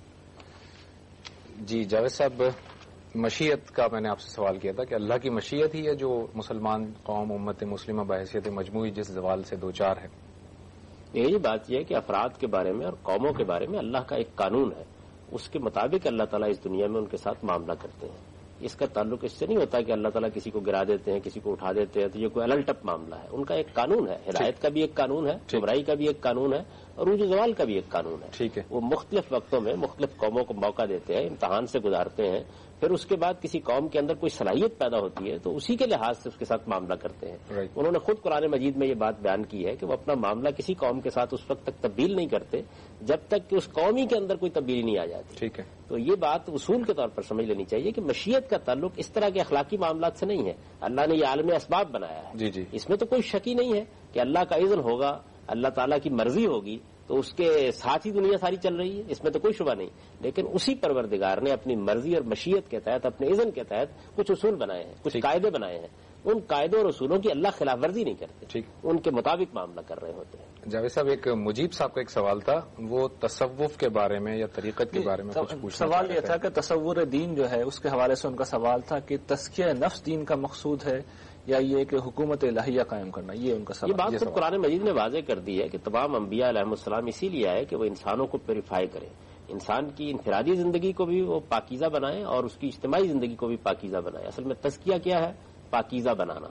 Speaker 3: جی جاوید صاحب، مشیت کا میں نے آپ سے سوال کیا تھا کہ اللہ کی مشیت ہی ہے جو مسلمان قوم امت مسلمہ بحیثیت مجموعی جس زوال سے دوچار ہے.
Speaker 2: یہی بات یہ ہے کہ افراد کے بارے میں اور قوموں کے بارے میں اللہ کا ایک قانون ہے، اس کے مطابق اللہ تعالیٰ اس دنیا میں ان کے ساتھ معاملہ کرتے ہیں. اس کا تعلق اس سے نہیں ہوتا کہ اللہ تعالیٰ کسی کو گرا دیتے ہیں، کسی کو اٹھا دیتے ہیں، تو یہ کوئی الٹپ معاملہ ہے. ان کا ایک قانون ہے، ہدایت کا بھی ایک قانون ہے، گمراہی کا بھی ایک قانون ہے، عروج و زوال کا بھی ایک قانون ہے.
Speaker 3: ٹھیک ہے.
Speaker 2: وہ مختلف وقتوں میں مختلف قوموں کو موقع دیتے ہیں, امتحان سے گزارتے ہیں, پھر اس کے بعد کسی قوم کے اندر کوئی صلاحیت پیدا ہوتی ہے تو اسی کے لحاظ سے اس کے ساتھ معاملہ کرتے ہیں. انہوں نے خود قرآن مجید میں یہ بات بیان کی ہے کہ وہ اپنا معاملہ کسی قوم کے ساتھ اس وقت تک تبدیل نہیں کرتے جب تک کہ اس قومی کے اندر کوئی تبدیلی نہیں آ جاتی.
Speaker 3: ٹھیک ہے.
Speaker 2: تو یہ بات اصول کے طور پر سمجھ لینی چاہیے کہ مشیت کا تعلق اس طرح کے اخلاقی معاملات سے نہیں ہے. اللہ نے یہ عالم اسباب بنایا ہے.
Speaker 3: جی جی.
Speaker 2: اس میں تو کوئی شک ہی نہیں ہے کہ اللہ کا اذن ہوگا, اللہ تعالیٰ کی مرضی ہوگی تو اس کے ساتھ ہی دنیا ساری چل رہی ہے, اس میں تو کوئی شبہ نہیں. لیکن اسی پروردگار نے اپنی مرضی اور مشیت کے تحت, اپنے اذن کے تحت کچھ اصول بنائے ہیں, کچھ قاعدے بنائے ہیں. ان قاعدوں اور اصولوں کی اللہ خلاف ورزی نہیں کرتے, ان کے مطابق معاملہ کر رہے ہوتے ہیں.
Speaker 3: جاوید صاحب, ایک مجیب صاحب کا ایک سوال تھا, وہ تصوف کے بارے میں یا طریقت کے بارے میں کچھ پوچھنا.
Speaker 1: سوال یہ تھا کہ تصور دین جو ہے اس کے حوالے سے ان کا سوال تھا کہ تزکیہ نفس دین کا مقصود ہے یا یہ کہ حکومت الہیہ قائم کرنا, یہ ان کا سوال.
Speaker 2: یہ بات خود قرآن مجید نے واضح کر دی ہے کہ تمام انبیاء علیہ السلام اسی لیے آئے کہ وہ انسانوں کو پیوریفائی کریں, انسان کی انفرادی زندگی کو بھی وہ پاکیزہ بنائیں اور اس کی اجتماعی زندگی کو بھی پاکیزہ بنائیں. اصل میں تزکیہ کیا ہے؟ پاکیزہ بنانا,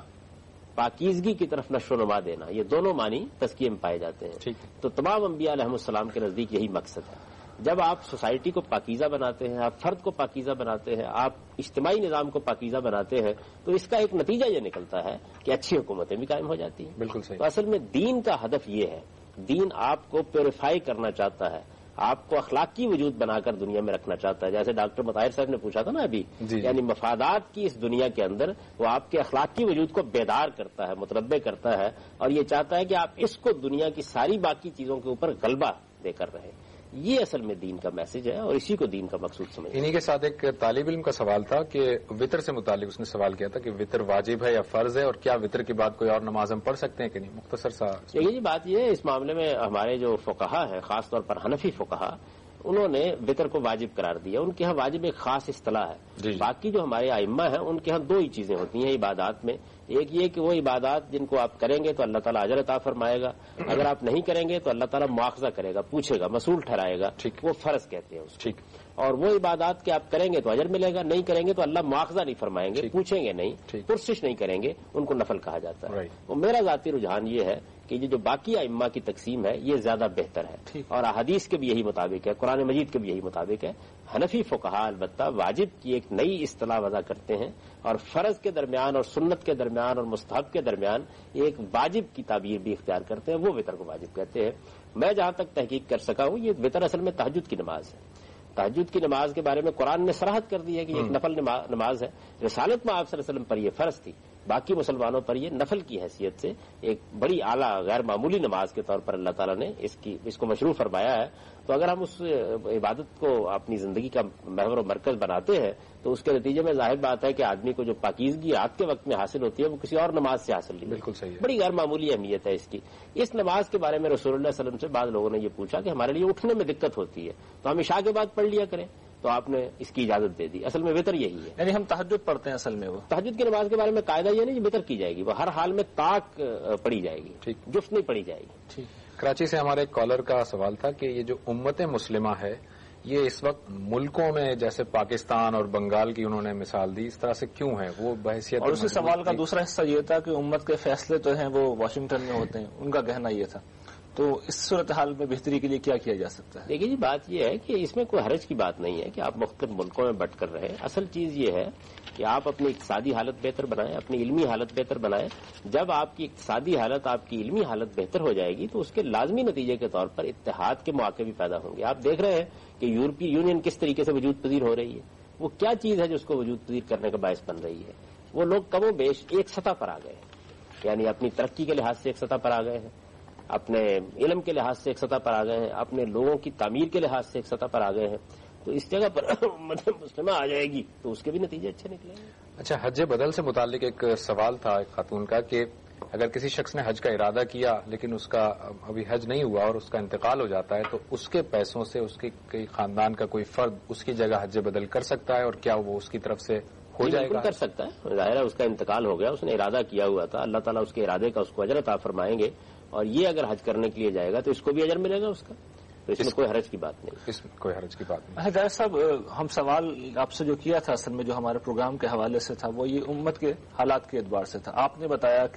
Speaker 2: پاکیزگی کی طرف نشو و نما دینا, یہ دونوں معنی تزکیے میں پائے جاتے ہیں. تو تمام انبیاء علیہ السلام کے نزدیک یہی مقصد ہے. جب آپ سوسائٹی کو پاکیزہ بناتے ہیں, آپ فرد کو پاکیزہ بناتے ہیں, آپ اجتماعی نظام کو پاکیزہ بناتے ہیں, تو اس کا ایک نتیجہ یہ نکلتا ہے کہ اچھی حکومتیں بھی قائم ہو جاتی ہیں.
Speaker 3: بالکل صحیح.
Speaker 2: تو اصل میں دین کا ہدف یہ ہے, دین آپ کو پیوریفائی کرنا چاہتا ہے, آپ کو اخلاقی وجود بنا کر دنیا میں رکھنا چاہتا ہے. جیسے ڈاکٹر مطاہر صاحب نے پوچھا تھا نا ابھی, یعنی مفادات کی اس دنیا کے اندر وہ آپ کے اخلاقی وجود کو بیدار کرتا ہے, متنبع کرتا ہے, اور یہ چاہتا ہے کہ آپ اس کو دنیا کی ساری باقی چیزوں کے اوپر غلبہ دے کر رہیں. یہ اصل میں دین کا میسج ہے اور اسی کو دین کا مقصود سمجھیں.
Speaker 3: انہی کے ساتھ ایک طالب علم کا سوال تھا کہ وطر سے متعلق اس نے سوال کیا تھا کہ وطر واجب ہے یا فرض ہے, اور کیا وطر کے بعد کوئی اور نماز ہم پڑھ سکتے ہیں کہ نہیں؟ مختصر سا.
Speaker 2: یہ بات یہ ہے, اس معاملے میں ہمارے جو فقہا ہیں, خاص طور پر حنفی فقہا, انہوں نے وطر کو واجب قرار دیا. ان کے ہاں واجب ایک خاص اصطلاح ہے. باقی جو ہمارے ائمہ ہیں ان کے ہاں دو ہی چیزیں ہوتی ہیں عبادات میں. ایک یہ کہ وہ عبادات جن کو آپ کریں گے تو اللہ تعالیٰ اجر عطا فرمائے گا, اگر آپ نہیں کریں گے تو اللہ تعالیٰ مواخذہ کرے گا, پوچھے گا, مسئول ٹھہرائے گا, وہ فرض کہتے ہیں اس. اور وہ عبادات کے آپ کریں گے تو اجر ملے گا, نہیں کریں گے تو اللہ مواخذہ نہیں فرمائیں گے, پوچھیں گے نہیں, پرسش نہیں کریں گے, ان کو نفل کہا جاتا ہے. وہ میرا ذاتی رجحان یہ ہے کہ یہ جو باقی ائمہ کی تقسیم ہے یہ زیادہ بہتر ہے, اور احادیث کے بھی یہی مطابق ہے, قرآن مجید کے بھی یہی مطابق ہے. حنفی فقہا البتہ واجب کی ایک نئی اصطلاح وضع کرتے ہیں, اور فرض کے درمیان اور سنت کے درمیان اور مستحب کے درمیان ایک واجب کی تعبیر بھی اختیار کرتے ہیں, وہ وطر کو واجب کہتے ہیں. میں جہاں تک تحقیق کر سکا ہوں, یہ وطر اصل میں تہجد کی نماز ہے. تہجد کی نماز کے بارے میں قرآن نے صراحت کر دی ہے کہ یہ ایک نفل نماز ہے. رسالت میں آپ صلی اللہ علیہ وسلم پر یہ فرض تھی, باقی مسلمانوں پر یہ نفل کی حیثیت سے ایک بڑی اعلیٰ غیر معمولی نماز کے طور پر اللہ تعالیٰ نے اس کو مشروع فرمایا ہے. تو اگر ہم اس عبادت کو اپنی زندگی کا محور و مرکز بناتے ہیں تو اس کے نتیجے میں ظاہر بات ہے کہ آدمی کو جو پاکیزگی رات کے وقت میں حاصل ہوتی ہے وہ کسی اور نماز سے حاصل نہیں.
Speaker 3: بالکل صحیح ہے.
Speaker 2: بڑی غیر معمولی اہمیت ہے اس کی. اس نماز کے بارے میں رسول اللہ صلی اللہ علیہ وسلم سے بعض لوگوں نے یہ پوچھا کہ ہمارے لیے اٹھنے میں دقت ہوتی ہے تو ہم عشاء کے بعد پڑھ لیا کریں, تو آپ نے اس کی اجازت دے دی. اصل میں وطر یہی ہے,
Speaker 1: یعنی ہم تہجد پڑھتے ہیں. اصل میں وہ
Speaker 2: تہجد کی نماز کے بارے میں قاعدہ یہ نہیں کہ وطر کی جائے گی, وہ ہر حال میں طاق پڑھی جائے گی, جفت نہیں پڑھی جائے گی.
Speaker 3: کراچی سے ہمارے ایک کالر کا سوال تھا کہ یہ جو امت مسلمہ ہے یہ اس وقت ملکوں میں جیسے پاکستان اور بنگال کی انہوں نے مثال دی, اس طرح سے کیوں ہے وہ بحیثیت.
Speaker 1: اور اسی سوال کا دوسرا حصہ یہ تھا کہ امت کے فیصلے تو ہیں وہ واشنگٹن میں ہوتے ہیں, ان کا کہنا یہ تھا. تو اس صورتحال میں بہتری کے لیے کیا کیا جا سکتا ہے؟
Speaker 2: دیکھیے جی, بات یہ ہے کہ اس میں کوئی حرج کی بات نہیں ہے کہ آپ مختلف ملکوں میں بٹ کر رہے. اصل چیز یہ ہے کہ آپ اپنی اقتصادی حالت بہتر بنائیں, اپنی علمی حالت بہتر بنائیں. جب آپ کی اقتصادی حالت, آپ کی علمی حالت بہتر ہو جائے گی تو اس کے لازمی نتیجے کے طور پر اتحاد کے مواقع بھی پیدا ہوں گے. آپ دیکھ رہے ہیں کہ یورپی یونین کس طریقے سے وجود پذیر ہو رہی ہے. وہ کیا چیز ہے جو اس کو وجود پذیر کرنے کا باعث بن رہی ہے؟ وہ لوگ کم و بیش ایک سطح پر آ گئے ہیں, یعنی اپنی ترقی کے لحاظ سے ایک سطح پر آ گئے ہیں, اپنے علم کے لحاظ سے ایک سطح پر آ گئے ہیں, اپنے لوگوں کی تعمیر کے لحاظ سے ایک سطح پر آ گئے ہیں. تو اس جگہ پر امت مسلمہ آ جائے گی تو اس کے بھی نتیجے اچھے نکلیں گے.
Speaker 3: اچھا, حج بدل سے متعلق ایک سوال تھا ایک خاتون کا کہ اگر کسی شخص نے حج کا ارادہ کیا لیکن اس کا ابھی حج نہیں ہوا اور اس کا انتقال ہو جاتا ہے تو اس کے پیسوں سے اس کے خاندان کا کوئی فرد اس کی جگہ حج بدل کر سکتا ہے, اور کیا وہ اس کی طرف سے ہو جائے گا؟
Speaker 2: کر سکتا ہے. ظاہر ہے اس کا انتقال ہو گیا, اس نے ارادہ کیا ہوا تھا, اللہ تعالیٰ اس کے ارادے کا اس کو اجر عطا فرمائیں گے, اور یہ اگر حج کرنے کے لیے جائے گا تو اس کو بھی اجر ملے گا اس کا. تو اس میں کوئی حرج کی بات نہیں.
Speaker 3: اس میں کوئی حرج کی بات نہیں.
Speaker 1: جائز صاحب, ہم سوال آپ سے جو کیا تھا اصل میں جو ہمارے پروگرام کے حوالے سے تھا وہ یہ امت کے حالات کے اعتبار سے تھا. آپ نے بتایا کہ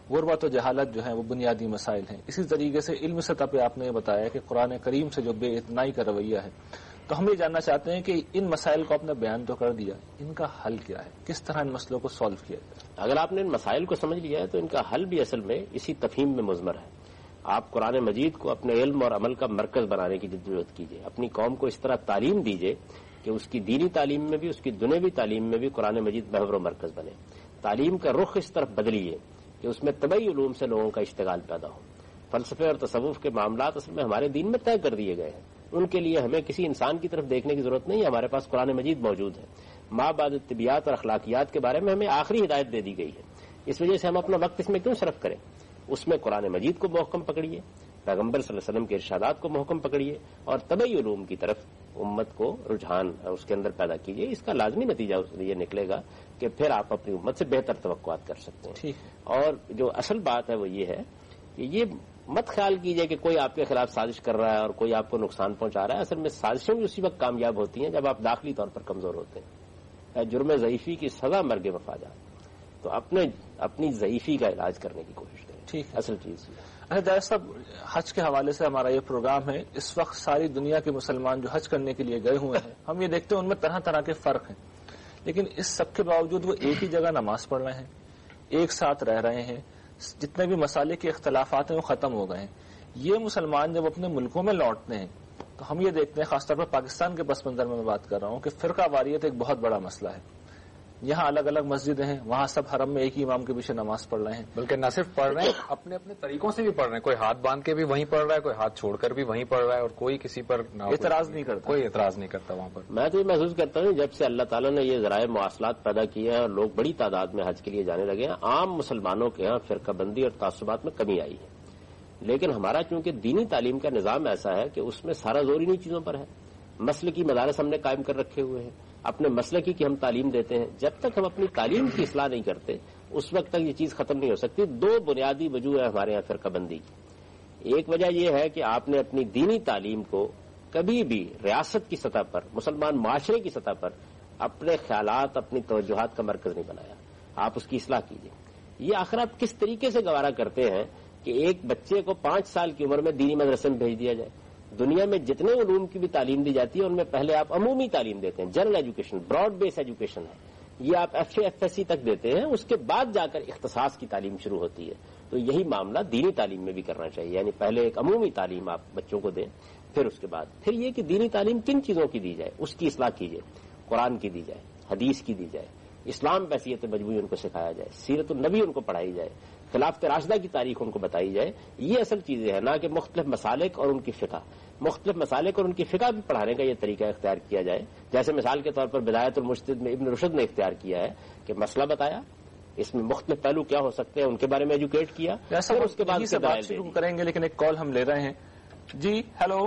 Speaker 1: غربت و جہالت جو ہیں وہ بنیادی مسائل ہیں. اسی طریقے سے علم سطح پہ آپ نے یہ بتایا کہ قرآن کریم سے جو بے اتنائی کا رویہ ہے، تو ہم یہ جاننا چاہتے ہیں کہ ان مسائل کو آپ نے بیان تو کر دیا، ان کا حل کیا ہے، کس طرح ان مسئلوں کو سالو کیا جائے؟
Speaker 2: اگر آپ نے ان مسائل کو سمجھ لیا ہے تو ان کا حل بھی اصل میں اسی تفہیم میں مضمر ہے. آپ قرآن مجید کو اپنے علم اور عمل کا مرکز بنانے کی جدوجہد کیجیے. اپنی قوم کو اس طرح تعلیم دیجیے کہ اس کی دینی تعلیم میں بھی، اس کی دنیوی تعلیم میں بھی قرآن مجید محور و مرکز بنے. تعلیم کا رخ اس طرف بدلیے کہ اس میں طبعی علوم سے لوگوں کا اشتغال پیدا ہو. فلسفے اور تصوف کے معاملات اصل میں ہمارے دین میں طے کر دیے گئے ہیں. ان کے لیے ہمیں کسی انسان کی طرف دیکھنے کی ضرورت نہیں ہے. ہمارے پاس قرآن مجید موجود ہے. ماں بعد طبیعت اور اخلاقیات کے بارے میں ہمیں آخری ہدایت دے دی گئی ہے. اس وجہ سے ہم اپنا وقت اس میں کیوں صرف کریں؟ اس میں قرآن مجید کو محکم پکڑیے، پیغمبر صلی اللہ علیہ وسلم کے ارشادات کو محکم پکڑیے اور طبعی علوم کی طرف امت کو رجحان اس کے اندر پیدا کیجیے. اس کا لازمی نتیجہ یہ نکلے گا کہ پھر آپ اپنی امت سے بہتر توقعات کر سکتے ہیں. اور جو اصل بات ہے وہ یہ ہے کہ یہ مت خیال کیجیے کہ کوئی آپ کے خلاف سازش کر رہا ہے اور کوئی آپ کو نقصان پہنچا رہا ہے. اصل میں سازشیں بھی اسی وقت کامیاب ہوتی ہیں جب آپ داخلی طور پر کمزور ہوتے ہیں. جرم ضعیفی کی سزا مرگ مفاجات. تو اپنی ضعیفی کا علاج کرنے کی کوشش کریں. ٹھیک ہے، اصل چیز یہ.
Speaker 1: اچھا جائز صاحب، حج کے حوالے سے ہمارا یہ پروگرام ہے. اس وقت ساری دنیا کے مسلمان جو حج کرنے کے لیے گئے ہوئے ہیں، ہم یہ دیکھتے ہیں ان میں طرح طرح کے فرق ہیں، لیکن اس سب کے باوجود وہ ایک ہی جگہ نماز پڑھ رہے ہیں، ایک ساتھ رہ رہے ہیں. جتنے بھی مسالے کے اختلافات ہیں وہ ختم ہو گئے ہیں. یہ مسلمان جب اپنے ملکوں میں لوٹتے ہیں تو ہم یہ دیکھتے ہیں، خاص طور پر پاکستان کے پس منظر میں بات کر رہا ہوں، کہ فرقہ واریت ایک بہت بڑا مسئلہ ہے. یہاں الگ الگ مسجدیں ہیں، وہاں سب حرم میں ایک ہی امام کے پیچھے نماز پڑھ رہے ہیں.
Speaker 3: بلکہ نہ صرف پڑھ رہے ہیں، اپنے اپنے طریقوں سے بھی پڑھ رہے ہیں. کوئی ہاتھ باندھ کے بھی وہیں پڑھ رہا ہے، کوئی ہاتھ چھوڑ کر بھی وہیں پڑھ رہا ہے، اور کوئی کسی پر
Speaker 1: اعتراض نہیں کرتا.
Speaker 3: کوئی اعتراض نہیں کرتا وہاں پر.
Speaker 2: میں تو یہ محسوس کرتا ہوں جب سے اللہ تعالیٰ نے یہ ذرائع مواصلات پیدا کیے ہیں اور لوگ بڑی تعداد میں حج کے لیے جانے لگے ہیں، عام مسلمانوں کے یہاں فرقہ بندی اور تعصبات میں کمی آئی ہے. لیکن ہمارا چونکہ دینی تعلیم کا نظام ایسا ہے کہ اس میں سارا زور انہی چیزوں پر ہے. مسلکی مدارس ہم نے قائم کر رکھے ہوئے ہیں، اپنے مسلکی کی ہم تعلیم دیتے ہیں. جب تک ہم اپنی تعلیم کی اصلاح نہیں کرتے اس وقت تک یہ چیز ختم نہیں ہو سکتی. دو بنیادی وجوہ ہے ہمارے یہاں فرقہ بندی کی. ایک وجہ یہ ہے کہ آپ نے اپنی دینی تعلیم کو کبھی بھی ریاست کی سطح پر، مسلمان معاشرے کی سطح پر اپنے خیالات، اپنی توجہات کا مرکز نہیں بنایا. آپ اس کی اصلاح کیجیے. یہ آخر آپ کس طریقے سے گوارا کرتے ہیں کہ ایک بچے کو 5 سال کی عمر میں دینی مدرسے میں بھیج دیا جائے؟ دنیا میں جتنے علوم کی بھی تعلیم دی جاتی ہے ان میں پہلے آپ عمومی تعلیم دیتے ہیں، general education, broad base education ہے. یہ آپ FA/FSC تک دیتے ہیں، اس کے بعد جا کر اختصاص کی تعلیم شروع ہوتی ہے. تو یہی معاملہ دینی تعلیم میں بھی کرنا چاہیے. یعنی پہلے ایک عمومی تعلیم آپ بچوں کو دیں، پھر اس کے بعد پھر یہ کہ دینی تعلیم کن چیزوں کی دی جائے اس کی اصلاح کیجیے. قرآن کی دی جائے، حدیث کی دی جائے، اسلام بحیثیت مجموعی ان کو سکھایا جائے، سیرت النبی ان کو پڑھائی جائے، خلافت راشدہ کی تاریخ ان کو بتائی جائے. یہ اصل چیزیں ہیں، نہ کہ مختلف مسالک اور ان کی فقہ. مختلف مسالک اور ان کی فقہ بھی پڑھانے کا یہ طریقہ اختیار کیا جائے. جیسے مثال کے طور پر بدایت المجتہد میں ابن رشد نے اختیار کیا ہے کہ مسئلہ بتایا، اس میں مختلف پہلو کیا ہو سکتے ہیں ان کے بارے میں ایجوکیٹ کیا. اس کے بعد
Speaker 1: شروع کریں گے، لیکن ایک کال ہم لے رہے ہیں. جی ہیلو.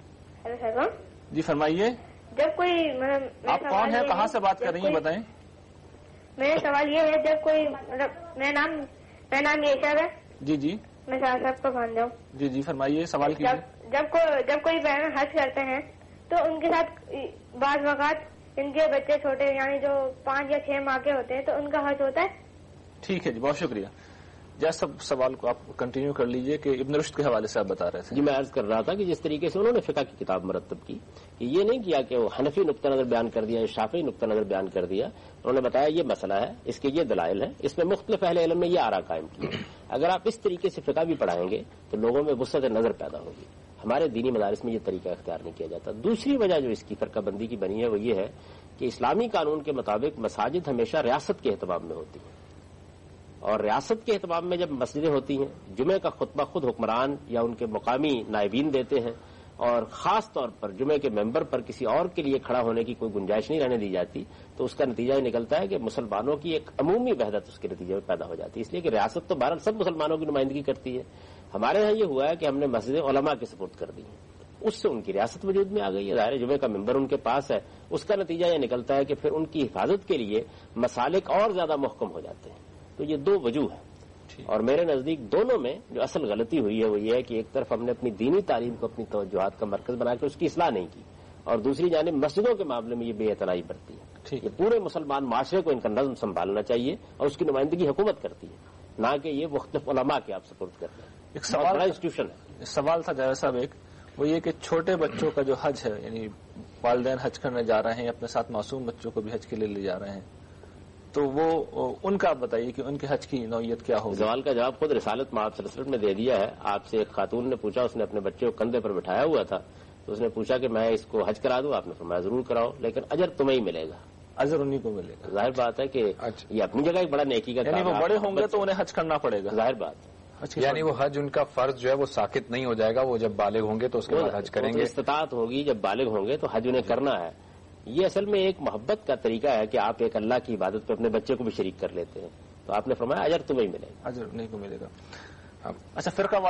Speaker 1: جی فرمائیے.
Speaker 9: جب کوئی
Speaker 1: آپ کون ہیں، کہاں سے بات کر رہی ہیں بتائیں؟
Speaker 9: میرا سوال یہ ہے، جب کوئی میرا نام یشر ہے.
Speaker 1: جی
Speaker 9: میں شاہ صاحب کو مان جاؤں.
Speaker 1: جی فرمائیے، سوال کیجیے.
Speaker 9: جب کوئی بہن حج کرتے ہیں تو ان کے ساتھ بعض اوقات ان کے بچے چھوٹے، یعنی جو 5 یا 6 ماہ کے ہوتے ہیں، تو ان کا حج ہوتا ہے.
Speaker 1: ٹھیک ہے جی، بہت شکریہ. جیسا سوال کو آپ کنٹینیو کر لیجئے کہ ابن رشد کے حوالے سے آپ بتا رہے تھے.
Speaker 2: جی میں عرض کر رہا تھا کہ جس طریقے سے انہوں نے فقہ کی کتاب مرتب کی، یہ نہیں کیا کہ وہ حنفی نقطہ نظر بیان کر دیا یا شافعی نقطہ نظر بیان کر دیا. انہوں نے بتایا یہ مسئلہ ہے، اس کے یہ دلائل ہیں، اس میں مختلف اہل علم نے یہ آراء قائم کی. اگر آپ اس طریقے سے فقہ بھی پڑھائیں گے تو لوگوں میں وسعت نظر پیدا ہوگی. ہمارے دینی مدارس میں یہ طریقہ اختیار نہیں کیا جاتا. دوسری وجہ جو اس کی فرقہ بندی کی بنی ہے وہ یہ ہے کہ اسلامی قانون کے مطابق مساجد ہمیشہ ریاست کے اہتمام میں ہوتی ہیں، اور ریاست کے اہتمام میں جب مسجدیں ہوتی ہیں، جمعے کا خطبہ خود حکمران یا ان کے مقامی نائبین دیتے ہیں، اور خاص طور پر جمعے کے ممبر پر کسی اور کے لیے کھڑا ہونے کی کوئی گنجائش نہیں رہنے دی جاتی، تو اس کا نتیجہ یہ نکلتا ہے کہ مسلمانوں کی ایک عمومی وحدت اس کے نتیجے میں پیدا ہو جاتی ہے. اس لیے کہ ریاست تو بہرحال سب مسلمانوں کی نمائندگی کرتی ہے. ہمارے ہاں یہ ہوا ہے کہ ہم نے مسجدیں علماء کے سپرد کر دی ہیں، اس سے ان کی ریاست وجود میں آ گئی ہے. ظاہر جمعے کا ممبر ان کے پاس ہے، اس کا نتیجہ یہ نکلتا ہے کہ پھر ان کی حفاظت کے لیے مسالک اور زیادہ محکم ہو جاتے ہیں. تو یہ دو وجوہ ہیں، اور میرے نزدیک دونوں میں جو اصل غلطی ہوئی ہے وہ یہ ہے کہ ایک طرف ہم نے اپنی دینی تعلیم کو اپنی توجہات کا مرکز بنا کے اس کی اصلاح نہیں کی، اور دوسری جانب مسجدوں کے معاملے میں یہ بے اعتنائی برتی ہے. یہ پورے مسلمان معاشرے کو ان کا نظم سنبھالنا چاہیے، اور اس کی نمائندگی حکومت کرتی ہے. نہ کہ یہ مختلف علماء کے آپ سپورٹ کرتے ہیں.
Speaker 1: ایک سوال
Speaker 2: بڑا انسٹیٹیوشن ہے.
Speaker 1: سوال تھا جاوید صاحب ایک، وہ یہ کہ چھوٹے بچوں کا جو حج ہے، یعنی والدین حج کرنے جا رہے ہیں، اپنے ساتھ معصوم بچوں کو بھی حج کے لیے لے جا رہے ہیں، تو وہ ان کا آپ بتائیے کہ ان کے حج کی نوعیت کیا ہوگی؟
Speaker 2: سوال کا جواب خود رسالت مآب صلی اللہ علیہ وسلم نے دے دیا ہے. آپ سے ایک خاتون نے پوچھا، اس نے اپنے بچے کو کندھے پر بٹھایا ہوا تھا، تو اس نے پوچھا کہ میں اس کو حج کرا دوں. آپ نے فرمایا ضرور کراؤ، لیکن اجر تمہیں ہی ملے گا.
Speaker 1: اجر انہیں کو ملے گا.
Speaker 2: ظاہر بات ہے کہ یہ اپنی جگہ ایک بڑا نیکی کا
Speaker 1: یعنی وہ بڑے ہوں گے تو انہیں حج کرنا پڑے گا.
Speaker 2: ظاہر بات.
Speaker 3: یعنی وہ حج ان کا فرض جو ہے وہ ساقط نہیں ہو جائے گا، وہ جب بالغ ہوں گے تو اس کے بعد حج کریں گے.
Speaker 2: استطاعت ہوگی، جب بالغ ہوں گے تو حج انہیں کرنا ہے. یہ اصل میں ایک محبت کا طریقہ ہے کہ آپ ایک اللہ کی عبادت پہ اپنے بچے کو بھی شریک کر لیتے ہیں. تو آپ نے فرمایا اجر تمہیں ہی ملے گا.
Speaker 1: اجر انہیں کو ملے گا. اچھا، فرقہ